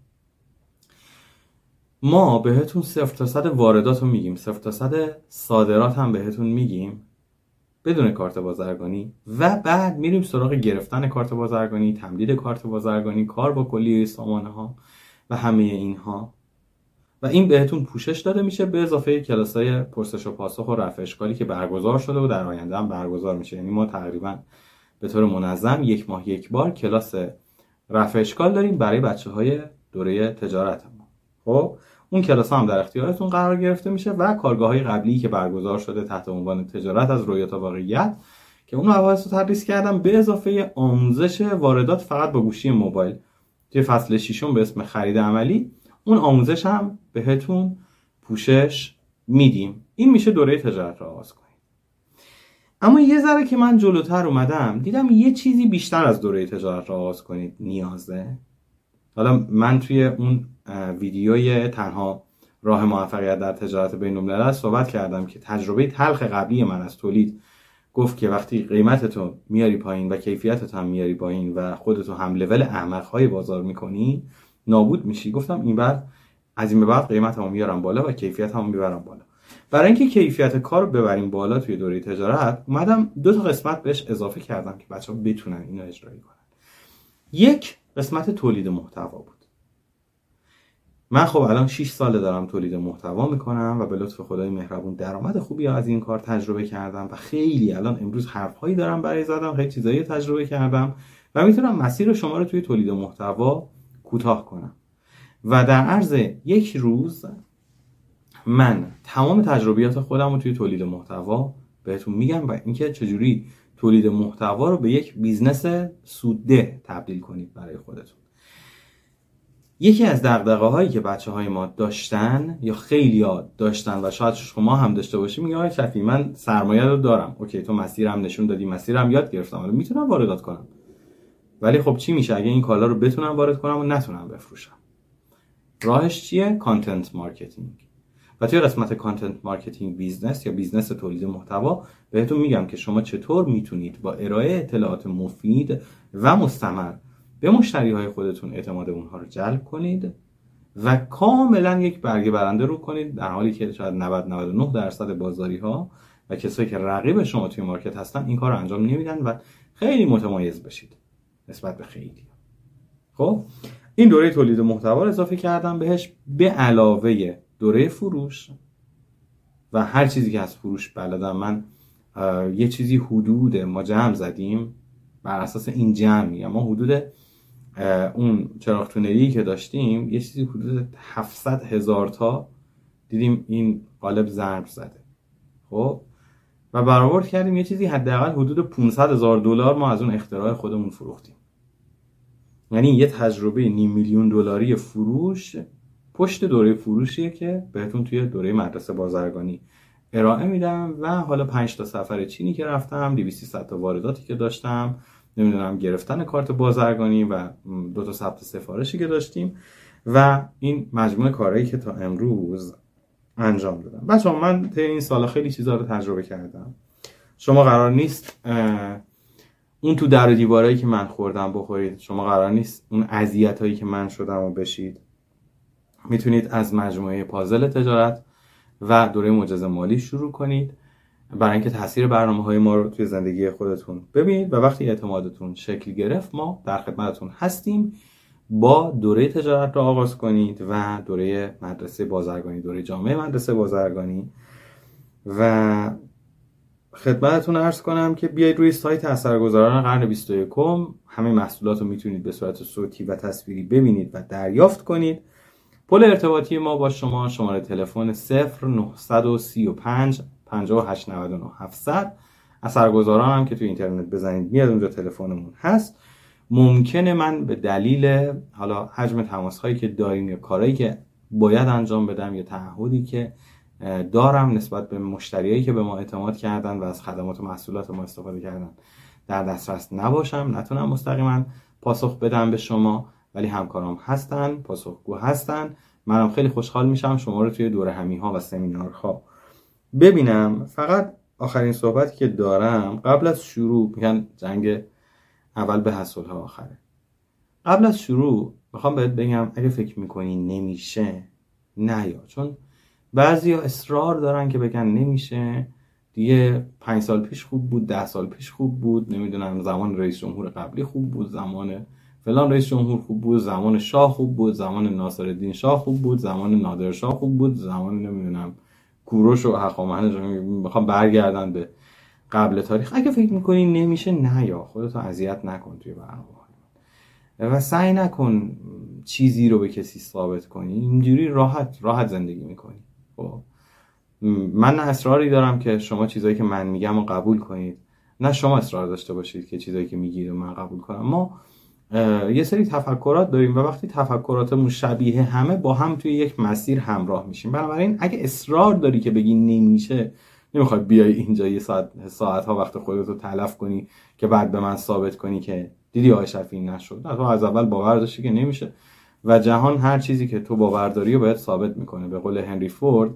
ما بهتون 0 تا 100 واردات رو میگیم، 0 تا 100 صادرات هم بهتون میگیم بدون کارت بازرگانی، و بعد میریم سراغ گرفتن کارت بازرگانی، تمدید کارت بازرگانی، کار با کلیه سامانه ها و همه اینها. و این بهتون پوشش داده میشه به اضافه کلاسای پرسش و پاسخ و رفع اشکالی که برگزار شده و در آینده هم برگزار میشه. یعنی ما تقریبا به طور منظم 1 ماه 1 بار کلاس رفع اشکال داریم برای بچه‌های دوره تجارت ما. خب اون کلاس هم در اختیارتون قرار گرفته میشه و کارگاه‌های قبلی که برگزار شده تحت عنوان تجارت از رویا تا واقعیت که اون مباحث رو تدریس کردم، به اضافه آموزش واردات فقط با گوشی موبایل توی فصل 6 به اسم خرید عملی، اون آموزش هم بهتون پوشش میدیم. این میشه دوره تجارت رو آغاز کنید. اما یه ذره که من جلوتر اومدم دیدم یه چیزی بیشتر از دوره تجارت رو آغاز کنید نیازه. حالا من توی اون ویدیوی تنها راه موفقیت در تجارت بین‌الملل صحبت کردم که تجربه تلخ قبلی من از تولید گفت که وقتی قیمتتو میاری پایین و کیفیتتو هم میاری پایین و خودتو هم لول احمق‌های بازار میکنی نابود میشی. گفتم از این به بعد قیمتمو میارم بالا و کیفیتمو میبرم بالا. برای اینکه کیفیت کار رو ببریم بالا توی دوره تجارت اومدم 2 تا قسمت بهش اضافه کردم که بچه‌ها بتونن اینو اجرایی کنن. یک قسمت تولید محتوا بود. من خب الان 6 ساله دارم تولید محتوا میکنم و به لطف خدای مهربون درآمد خوبی از این کار تجربه کردم و خیلی الان امروز حرفهایی دارم برای زدم، خیلی چیزایی تجربه کردم و میتونم مسیر شما رو توی تولید محتوا کوتاه کنم. و در عرض 1 روز من تمام تجربیات خودم رو توی تولید محتوا بهتون میگم و اینکه چجوری تولید محتوا رو به یک بیزنس سودده تبدیل کنید برای خودتون. یکی از دغدغه‌هایی که بچه‌های ما داشتن یا خیلی‌ها داشتن و شاید شما هم داشته باشید، میگه آقای شفیعی من سرمایه رو دارم، اوکی تو مسیرم نشون دادی، مسیرم یاد گرفتم، حالا میتونم واردات کنم، ولی خب چی میشه اگه این کالا رو بتونم وارد کنم و نتونم بفروشم؟ راهش چیه؟ کانتنت مارکتینگ. و توی قسمت کانتنت مارکتینگ بیزنس یا بیزنس تولید محتوا بهتون میگم که شما چطور میتونید با ارائه اطلاعات مفید و مستمر به مشتریهای خودتون اعتماد اونها رو جلب کنید و کاملا یک برگه برنده رو کنید، در حالی که شاید 99% بازاری ها و کسایی که رقیب شما توی مارکت هستن این کار رو انجام نمیدن و خیلی متمایز بشید نسبت به خیلی. خب این دوره تولید محتوا رو اضافه کردم بهش، به علاوه دوره فروش و هر چیزی که از فروش بلدم. من یه چیزی حدود ما جمع زدیم، بر اساس این جمعی ما حدود اون چراغ تونلی که داشتیم یه چیزی حدود 700,000 تا دیدیم این قالب ضرب زده. خب و برآورد کردیم یه چیزی حداقل حدود 500,000 دلار ما از اون اختراع خودمون فروختیم. یعنی یه تجربه $500,000 فروش پشت دوره فروشیه که بهتون توی دوره مدرسه بازرگانی ارائه میدم و حالا 5 تا سفر چینی که رفتم، 200 تا وارداتی که داشتم، نمیدونم گرفتن کارت بازرگانی و 2 تا ثبت سفارشی که داشتیم و این مجموعه کارهایی که تا امروز انجام دادم. بچه‌ها من طی این سالا خیلی چیزا رو تجربه کردم. شما قرار نیست اون تو در و دیوارایی که من خوردم بخورید، شما قرار نیست اون اذیتایی که من شدم و بشید. میتونید از مجموعه پازل تجارت و دوره معجزه مالی شروع کنید برای اینکه تاثیر برنامه‌های ما رو توی زندگی خودتون ببینید و وقتی اعتمادتون شکل گرفت ما در خدمتتون هستیم. با دوره تجارت رو آغاز کنید و دوره مدرسه بازرگانی، دوره جامعه مدرسه بازرگانی و خدمتتون عرض کنم که بیایید روی سایت اثرگذاران قرن 21 همه محصولات رو میتونید به صورت صوتی و تصویری ببینید و دریافت کنید. پل ارتباطی ما با شما شماره تلفن 0935 5899 700. اثرگذاران هم که توی اینترنت بزنید میاد اونجا تلفنمون هست. ممکنه من به دلیل حالا حجم تماس‌هایی که داریم یا کارهایی که باید انجام بدم یا تعهدی که دارم نسبت به مشتریایی که به ما اعتماد کردن و از خدمات و محصولات ما استفاده کردن در دسترس نباشم، نتونم مستقیما پاسخ بدم به شما، ولی همکارام هستن، پاسخگو هستن. منم خیلی خوشحال میشم شما رو توی دوره همی‌ها و سمینارها ببینم. فقط آخرین صحبتی که دارم قبل از شروع، میگن جنگ اول به حسولها آخره. قبل از شروع میخوام بهت بگم اگه فکر میکنی نمیشه نیا، چون بعضیا اصرار دارن که بگن نمیشه دیگه. 5 سال پیش خوب بود، 10 سال پیش خوب بود، نمیدونم زمان رئیس جمهور قبلی خوب بود، زمان فلان رئیس جمهور خوب بود، زمان شاه خوب بود، زمان ناصرالدین شاه خوب بود، زمان نادر شاه خوب بود، زمان نمیدونم کوروش و هخامنش. میخوام برگردن به قبل تاریخ. اگه فکر میکنی نمیشه نیا، خودتو اذیت نکن توی برنامه و سعی نکن چیزی رو به کسی ثابت کنی. اینجوری راحت زندگی میکنی. خب من نه اصراری دارم که شما چیزایی که من میگم رو قبول کنید، نه شما اصرار داشته باشید که چیزایی که میگید رو من قبول کنم. ما یه سری تفکرات داریم و وقتی تفکراتمون شبیه همه با هم توی یک مسیر همراه میشیم. بنابراین اگه اصرار داری که بگی نمیشه، نمیخوای بیای اینجا یه ساعت‌ها وقت خودت رو تلف کنی که بعد به من ثابت کنی که دیدی آقای شفیعی نشد. تو از اول باور داشتی که نمیشه و جهان هر چیزی که تو باور داری رو باید ثابت میکنه. به قول هنری فورد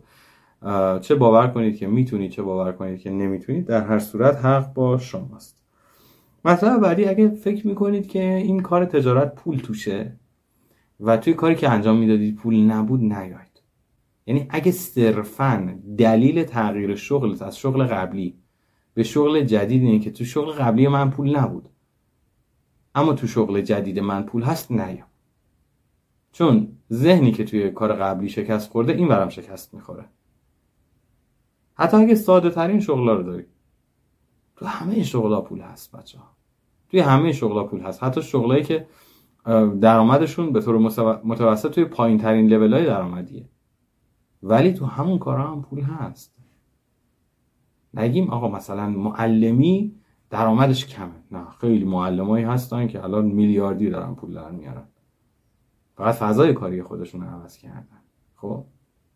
چه باور کنید که میتونید چه باور کنید که نمیتونید، در هر صورت حق با شماست. مطلب بعدی، اگه فکر میکنید که این کار تجارت پول توشه و توی کاری که انجام میدادید پول نبود، نیاید. یعنی اگه صرفاً دلیل تغییر شغلت از شغل قبلی به شغل جدید اینه که تو شغل قبلی من پول نبود اما تو شغل جدید من پول هست، نیا. چون ذهنی که توی کار قبلی شکست خورده این برام شکست میخوره. حتی اگه ساده ترین شغلا رو داری، تو همه شغلا پول هست بچه‌ها، توی همه شغلا پول هست، حتی شغلایی که درآمدشون به طور متوسط توی پایین ترین لول‌های درآمدیه، ولی تو همون کارا هم پول هست. نگیم آقا مثلا معلمی درآمدش کمه، نه، خیلی معلمایی هستن که الان میلیاردی دارن پول در میارن، فقط فضای کاری خودشون رو عوض کردن. خب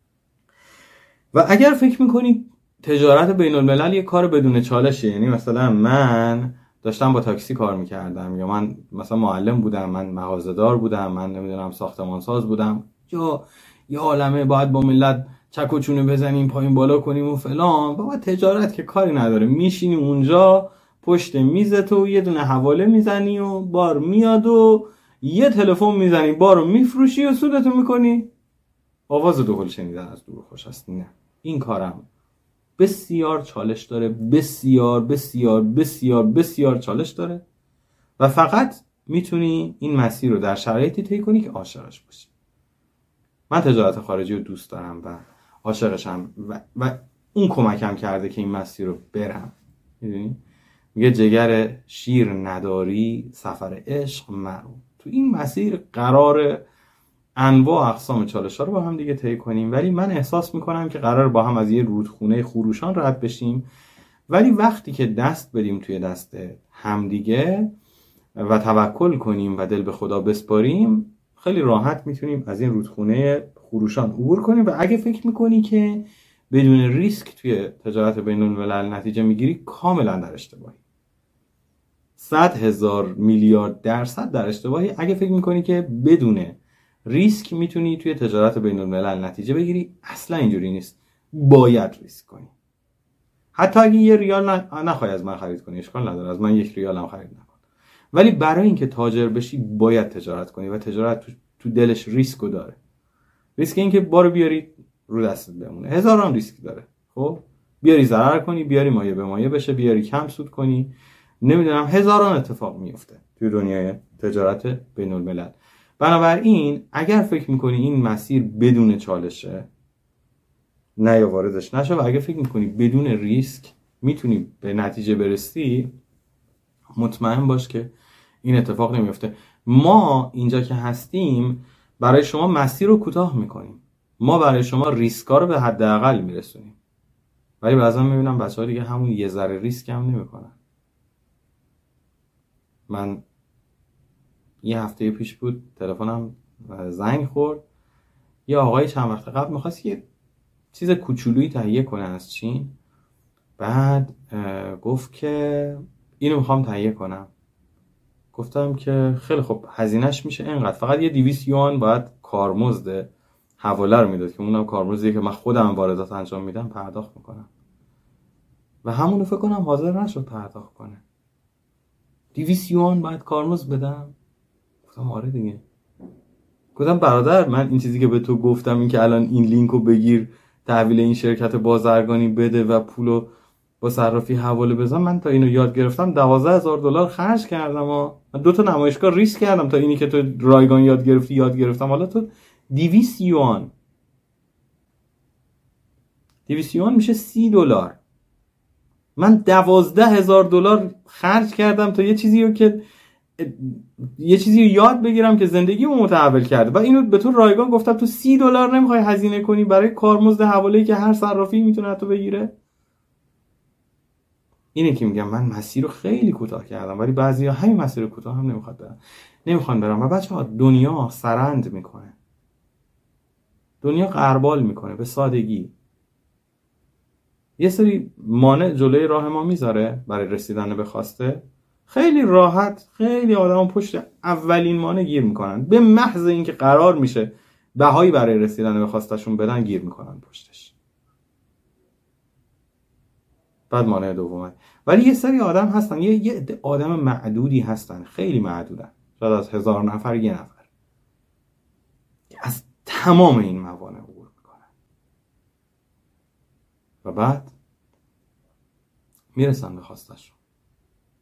و اگر فکر میکنی تجارت بین الملل یه کار بدون چالشه، یعنی مثلا من داشتم با تاکسی کار میکردم، یا من مثلا معلم بودم، من مغازه‌دار بودم، من نمیدونم ساختمانساز بودم، یا یه عالمه باید با ملت چک و چونه بزنیم پایین بالا کنیم و فلان. بابا تجارت که کاری نداره، میشینی اونجا پشت میزت و یه دونه حواله میزنی و بار میاد و یه تلفن میزنی بارو میفروشی و سودتو میکنی. آواز دهل شنیدن از دور خوش است. نه، این کارم بسیار چالش داره، بسیار بسیار بسیار بسیار چالش داره و فقط میتونی این مسیر رو در شرایطی طی کنی که عاشقش باشی. من تجارت خارجی رو دوست دارم و عاشقشم و اون کمکم کرده که این مسیر رو برم. میدونی؟ میگه جگر شیر نداری سفر عشق مرو. تو این مسیر قرار انواع اقسام چالش‌ها رو با هم دیگه طی کنیم، ولی من احساس میکنم که قرار با هم از یه رودخونه خروشان رد بشیم، ولی وقتی که دست بدیم توی دست همدیگه و توکل کنیم و دل به خدا بسپاریم، خیلی راحت میتونیم از این رودخونه خروشان عبور کنیم. و اگه فکر میکنی که بدون ریسک توی تجارت بین الملل نتیجه میگیری، کاملا در اشتباهی. 100,000 میلیارد درصد در اشتباهی اگه فکر میکنی که بدون ریسک میتونی توی تجارت بین الملل نتیجه بگیری. اصلا اینجوری نیست، باید ریسک کنی. حتی اگه 1 ریال نخوای از من خرید کنی، اشکال نداره، از من 1 ریال هم خرید نکن، ولی برای اینکه تاجر بشی باید تجارت کنی و تجارت تو دلش ریسکو داره. ریسک این که بارو بیاری رو دستت بمونه، هزاران ریسک داره. خب بیاری ضرر کنی، بیاری مایه به مایه بشه، بیاری کم سود کنی، نمیدونم هزاران اتفاق میفته توی دنیای تجارت بین الملل. بنابراین اگر فکر میکنی این مسیر بدون چالشه، نه یا واردش نشو، و اگر فکر میکنی بدون ریسک میتونی به نتیجه برسی، مطمئن باش که این اتفاق نمیفته. ما اینجا که هستیم برای شما مسیر رو کوتاه میکنیم، ما برای شما ریسکا رو به حداقل میرسونیم، ولی بعضا میبینم بچه‌ها دیگه همون یه ذره ریسک هم نمیکنن. من یه هفته پیش بود تلفنم زنگ خورد، یه آقای چند وقت قبل می‌خواست یه چیز کوچولویی تهیه کنه از چین، بعد گفت که اینو میخوام تهیه کنم. گفتم که خیلی خب هزینهش میشه اینقدر، فقط یه 200 یوان باید کارمزد حواله رو میداد که اونم کارمزدیه که من خودم واردات انجام میدم پرداخت میکنم، و همونو فکر کنم حاضر نشد پرداخت کنه. 200 یوان باید کارمزد بدم. گفتم آره دیگه. گفتم برادر، من این چیزی که به تو گفتم این که الان این لینکو بگیر تحویل این شرکت بازرگانی بده و پولو با صرافی حواله بزن، من تا اینو یاد گرفتم $12,000 خرج کردم و من 2 تا نمایشگاه ریسک کردم تا اینی که تو رایگان یاد گرفتم. حالا تو 200 یوان 200 یوان میشه $30. من $12,000 خرج کردم تا یه چیزی رو یاد بگیرم که زندگیمو متحول کرده، و اینو به تو رایگان گفتم تو $30 نمیخوای هزینه کنی برای کارمزد حواله‌ای که هر صرافی میتونه تو بگیره. اینه که میگم من مسیر رو خیلی کوتاه کردم، ولی بعضیا همین مسیر کوتاه هم نمیخوان برن. و بچه‌ها دنیا سرند میکنه، دنیا غربال میکنه به سادگی. یه سری مانع جلوی راه ما میذاره برای رسیدن به خواسته، خیلی راحت خیلی آدم پشت اولین مانع گیر میکنن، به محض اینکه قرار میشه بهایی برای رسیدن به خواستشون بدن گیر میکنن پشتش. بعد مانع دومه. ولی یه سری آدم هستن، یه آدم معدودی هستن، خیلی معدودن، شاید از 1000 نفر 1 نفر که از تمام این موانع عبور میکنن و بعد میرسن به خواستشون.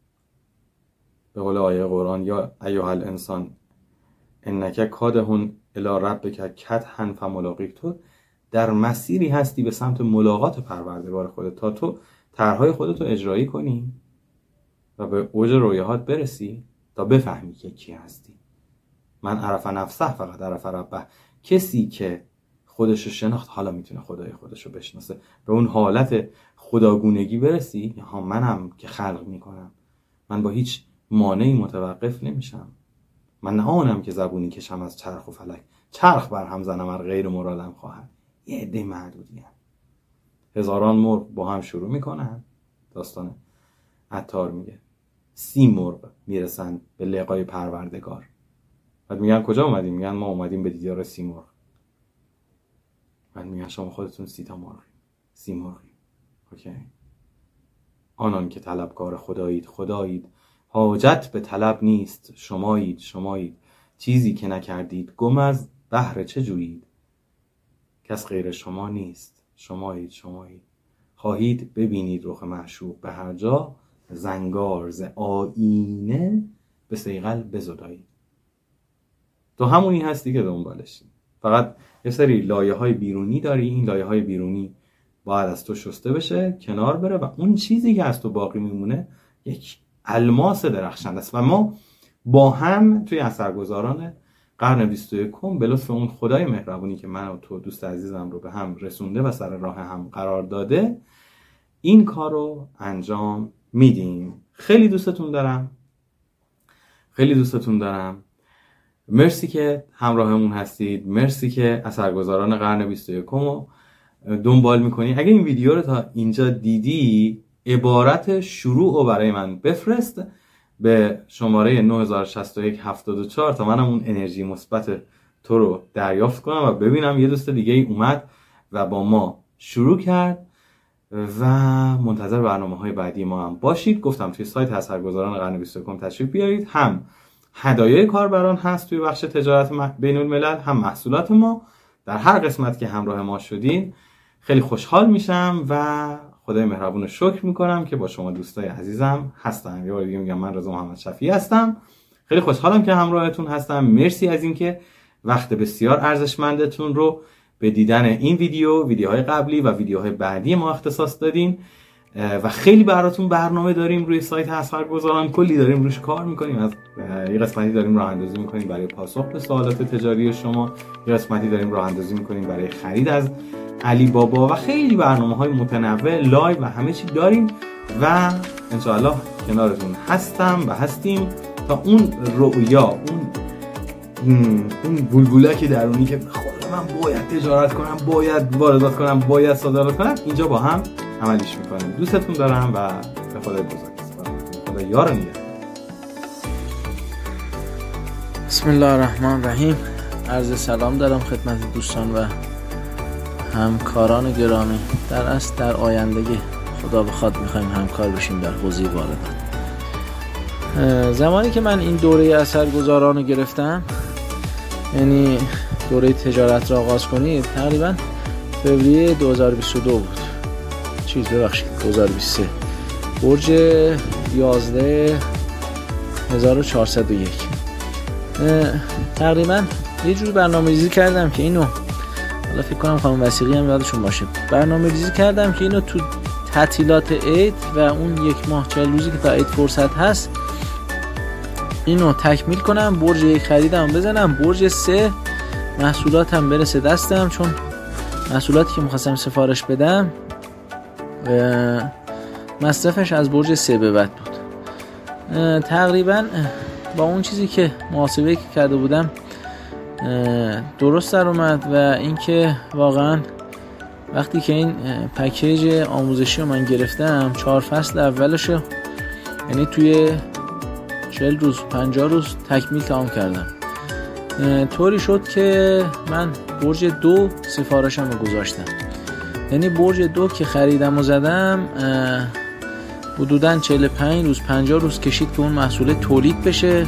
به قول آیه قرآن، یا ایها الانسان انک کادهون الی ربک کدحا فملاقیه، تو در مسیری هستی به سمت ملاقات پروردگار خودت تا تو طرحهای خودت رو اجرایی کنی و به اوج رویاهات برسی تا بفهمی که کی هستی. من عرف نفسه فقط عرف ربه. کسی که خودشو شناخت حالا میتونه خدای خودشو بشناسه. به اون حالت خداگونگی برسی، ها منم که خلق میکنم، من با هیچ مانعی متوقف نمیشم، من نه آنم که زبونی کشم از چرخ و فلک، چرخ بر هم زنم ار غیر مرادم خواهد. یه عده معدودی هم. هزاران مرغ با هم شروع میکنن، داستان عطار میگه 30 مرغ میرسن به لقای پروردگار. بعد میگن کجا اومدیم؟ میگن ما اومدیم به دیدار 30 مرغ. بعد میگن شما خودتون 30 تا مرغ، 30 مرغی. اوکی. آنان که طلبکار خدایید، حاجت به طلب نیست، شمایید چیزی که نکردید گم از بهر چه جویید، کس غیر شما نیست، شمایید خواهید ببینید رخ معشوق به هر جا، زنگار ز آینه به صیقل بزدایید. تو همونی هستی که دنبالشی، فقط یه سری لایه‌های بیرونی داری، این لایه‌های بیرونی باید از تو شسته بشه، کنار بره و اون چیزی که از تو باقی میمونه یک الماس درخشنده است. و ما با هم توی اثرگذاران قرن 21 به لطف اون خدای مهربونی که من و تو دوست عزیزم رو به هم رسونده و سر راه هم قرار داده، این کار رو انجام میدیم. خیلی دوستتون دارم. مرسی که همراهمون هستید. مرسی که اثرگذاران قرن 21 رو دنبال میکنی. اگه این ویدیو رو تا اینجا دیدی، عبارت شروع رو برای من بفرست به شماره 906174 تا منم اون انرژی مثبت تو رو دریافت کنم و ببینم یه دوست دیگه ای اومد و با ما شروع کرد. و منتظر برنامه‌های بعدی ما هم باشید. گفتم توی سایت اثرگذاران قرن 21 تشریف بیارید. هم هدایای کاربران هست توی بخش تجارت بین الملل، هم محصولات ما. در هر قسمت که همراه ما شدین خیلی خوشحال میشم و خدای مهربون رو شکر میکنم که با شما دوستای عزیزم هستم. یه بار دیگه میگم من رضا محمد شفیعی هستم. خیلی خوشحالم که همراهتون هستم. مرسی از اینکه وقت بسیار ارزشمندتون رو به دیدن این ویدیوهای قبلی و ویدیوهای بعدی ما اختصاص دادین و خیلی براتون برنامه داریم روی سایت اثرگذاران. کلی داریم روش کار میکنیم. از یه قسمتی داریم راه اندازی میکنیم برای پاسخ به سوالات تجاری شما، یه قسمتی داریم راه اندازی میکنیم برای خرید از علی بابا و خیلی برنامه‌های متنوع لایو و همه چی داریم و انشاءالله کنارتون هستیم تا اون رؤیا، اون بلبلک درونی که خود من باید تجارت کنم، باید واردات کنم، باید صادرات کنم، اینجا با هم عملیش میکنیم. دوستتون دارم و به خدای بزرگ. خدا یار نگهدار. بسم الله الرحمن الرحیم. عرض سلام دارم خدمت دوستان و همکاران گرامی. در اصل در آیندگی خدا بخواد میخوایم همکار بشیم در حوزه واردات. زمانی که من این دوره اثرگذاران رو گرفتم، یعنی دوره تجارت را آغاز کنید، تقریبا فوریه 2022 بود. 2023 برج 11401. تقریبا یه جور برنامه‌ریزی کردم که اینو، حالا فکر کنم خانم وثیقی هم یادشون باشه، برنامه‌ریزی کردم که اینو تو تعطیلات عید و اون 1 ماه 40 روزی که تا عید فرصت هست اینو تکمیل کنم. برج 1 خریدم بزنم، برج 3 محصولاتم برسه دستم، چون محصولاتی که می‌خواستم سفارش بدم مصرفش از برج 3 به بعد بود. تقریبا با اون چیزی که محاسبه کرده بودم درست در اومد و اینکه واقعا وقتی که این پکیج آموزشی رو من گرفتم 4 فصل اولشو یعنی توی 40 روز 50 روز تکمیل تمام کردم. طوری شد که من برج 2 سفارشم رو گذاشتم. یعنی برج 2 که خریدم و زدم حدوداً 45 روز 50 روز کشید که اون محصول تولید بشه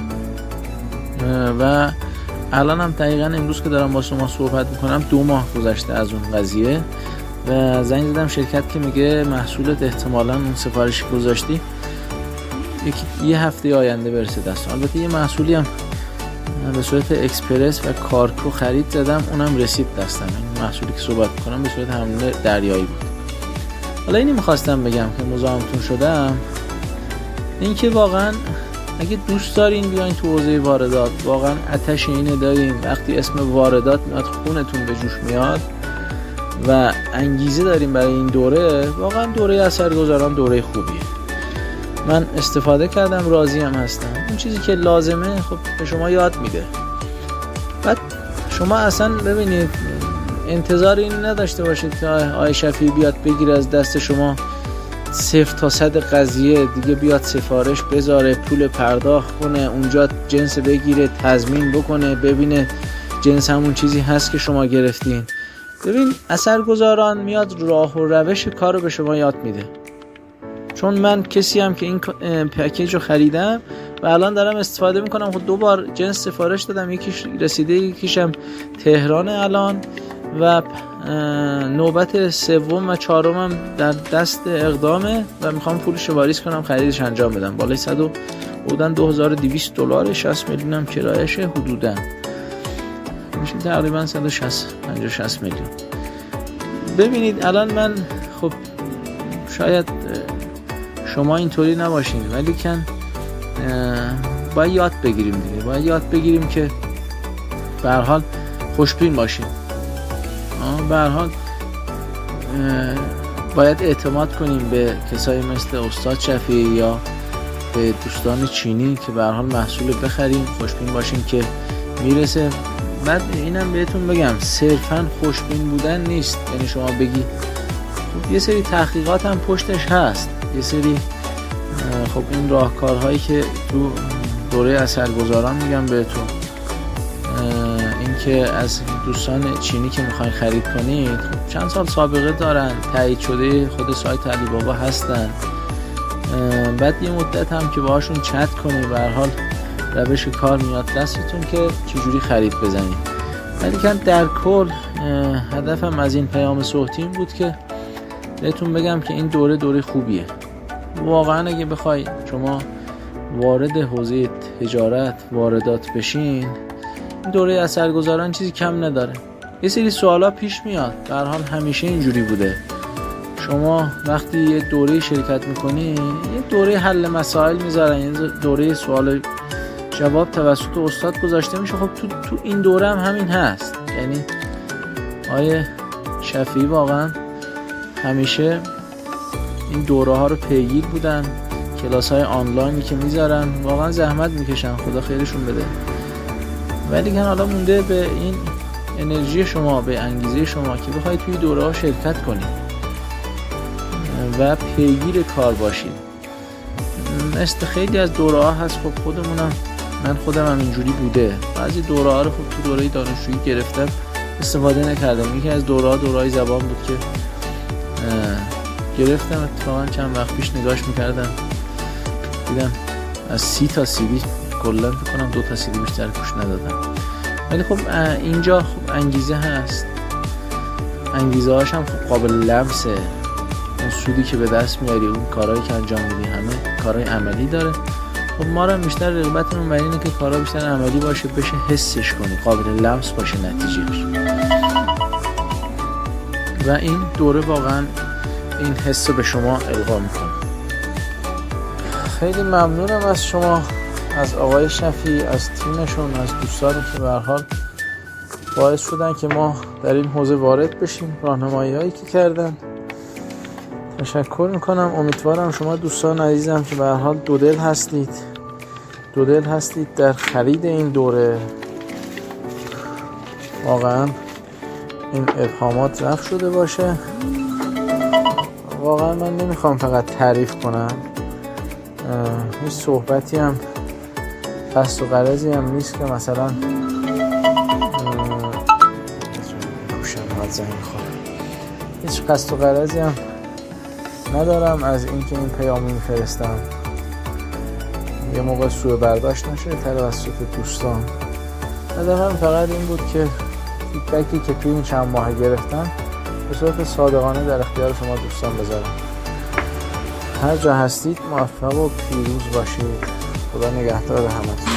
و الان هم دقیقاً امروز که دارم با شما صحبت میکنم 2 ماه گذشته از اون قضیه و زنگ زدم شرکت که میگه محصولت احتمالاً اون سفارشی گذاشتی یه هفته آینده برسه دست. البته یه محصولی هم به صورت اکسپرس و کارگو خرید زدم، اونم رسید دستم. این محصولی که صحبت می‌کنم به صورت حمله دریایی بود. حالا اینی می‌خواستم بگم که مزاحمتون شدم، این که واقعا اگه دوست دارین بیاین تو حوزه واردات، واقعا آتش اینه دارین، وقتی اسم واردات میاد خونتون به جوش میاد و انگیزه دارین برای این دوره، واقعا دوره اثرگذاران دوره خوبیه. من استفاده کردم، راضی هم هستم. اون چیزی که لازمه خب به شما یاد میده. بعد شما اصلا ببینید انتظار این نداشته باشید که آقای شفیعی بیاد بگیره از دست شما 0 تا 100 قضیه دیگه، بیاد سفارش بذاره، پول پرداخت کنه، اونجا جنس بگیره، تضمین بکنه، ببینه جنس همون چیزی هست که شما گرفتین. ببین اثرگذاران میاد راه و روش کار رو به شما یاد میده. چون من کسی هم که این پکیج رو خریدم و الان دارم استفاده میکنم. خب 2 بار جنس سفارش دادم، یکیش رسیده، یکیشم تهران الان و نوبت 3 و 4 هم در دست اقدامه و میخوام پولش واریز کنم، خریدش انجام بدم. بالای 100 بودن $2200 60 میلیون هم کرایشه حدوداً میشه تقریبا 160 میلیون. ببینید الان من خب شاید شما اینطوری نباشین، ولی کن باید یاد بگیریم دیگه. باید یاد بگیریم که به هر حال خوشبین باشیم. به هر حال باید اعتماد کنیم به کسایی مثل استاد شفیعی یا به دوستان چینی که به هر حال محصول بخریم، خوشبین باشیم که میرسه. بعد اینم بهتون بگم صرفاً خوشبین بودن نیست، یعنی شما بگی خب یه سری تحقیقات هم پشتش هست، یه سری خب این راهکارهایی که تو دوره اثرگذاران میگم بهتون، این که از دوستان چینی که میخواین خرید کنید خب چند سال سابقه دارن، تایید شده خود سایت علی بابا هستن. بعد یه مدت هم که باهاشون چت کنید، به هر حال روش کار میاد دستتون که چجوری خرید بزنید. ولی که در کل هدفم از این پیام صوتی بود که بهتون بگم که این دوره خوبیه. واقعا اگه بخوای شما وارد حوزه تجارت واردات بشین، این دوره اثرگذاران چیزی کم نداره. یه سری سوالا پیش میاد، به هر حال همیشه اینجوری بوده. شما وقتی یه دوره شرکت میکنی، یه دوره حل مسائل میذارن، یه دوره سوال جواب توسط استاد گذاشته میشه. خب تو این دوره هم همین هست. یعنی آیه شفیعی واقعا همیشه این دوره ها رو پیگیر بودن. کلاس های آنلاینی که میذارن واقعا زحمت میکشن، خدا خیرشون بده. ولی که حالا مونده به این انرژی شما، به انگیزه شما که بخواید توی دوره ها شرکت کنید و پیگیر کار باشید. مثل خیلی از دوره ها هست، خب خودمونم، من خودم هم اینجوری بوده. بعضی دوره ها رو خب تو دوره دانشجویی گرفتم، استفاده نکردم. یکی از دوره‌های زبان بود که گرفتم، اتفاقا چند وقت پیش نگاش میکردم دیدم از 30 تا CD کلا فکر کنم 2 تا CD بیشتر گوش ندادم. ولی خب اینجا خب انگیزه هست، انگیزه هاش هم خب قابل لمسه. اون سودی که به دست میاری، اون کارهایی که انجام میدی، همه کارهای عملی داره. خب ما رو بیشتر رغبتمون بر اینه که کارها بیشتر عملی باشه، بشه حسش کنی، قابل لمس باشه نتیجهش. و این دوره واقعا این حس به شما القا میکنه. خیلی ممنونم از شما، از آقای شفیعی، از تیمشون، از دوستانی که به هر حال باعث شدن که ما در این حوزه وارد بشیم، راهنمایی‌هایی که کردن. تشکر میکنم. امیدوارم شما دوستان عزیزم که به هر حال دو دل هستید در خرید این دوره، واقعا این ابهامات رفع شده باشه. واقعا من نمیخوام فقط تعریف کنم، هیچ صحبتی هم قصد و غرضی هم نیست که مثلا هیچ قصد و غرضی هم ندارم از اینکه این پیامو میفرستم یه موقع سوء برداشت نشه توسط دوستان. هدفم فقط این بود که فیدبکی که توی این چند ماه گرفتم به صورت صادقانه در اختیار شما دوستان بذارم. هر جا هستید موفق و پیروز باشید. خدا نگهدار همتون.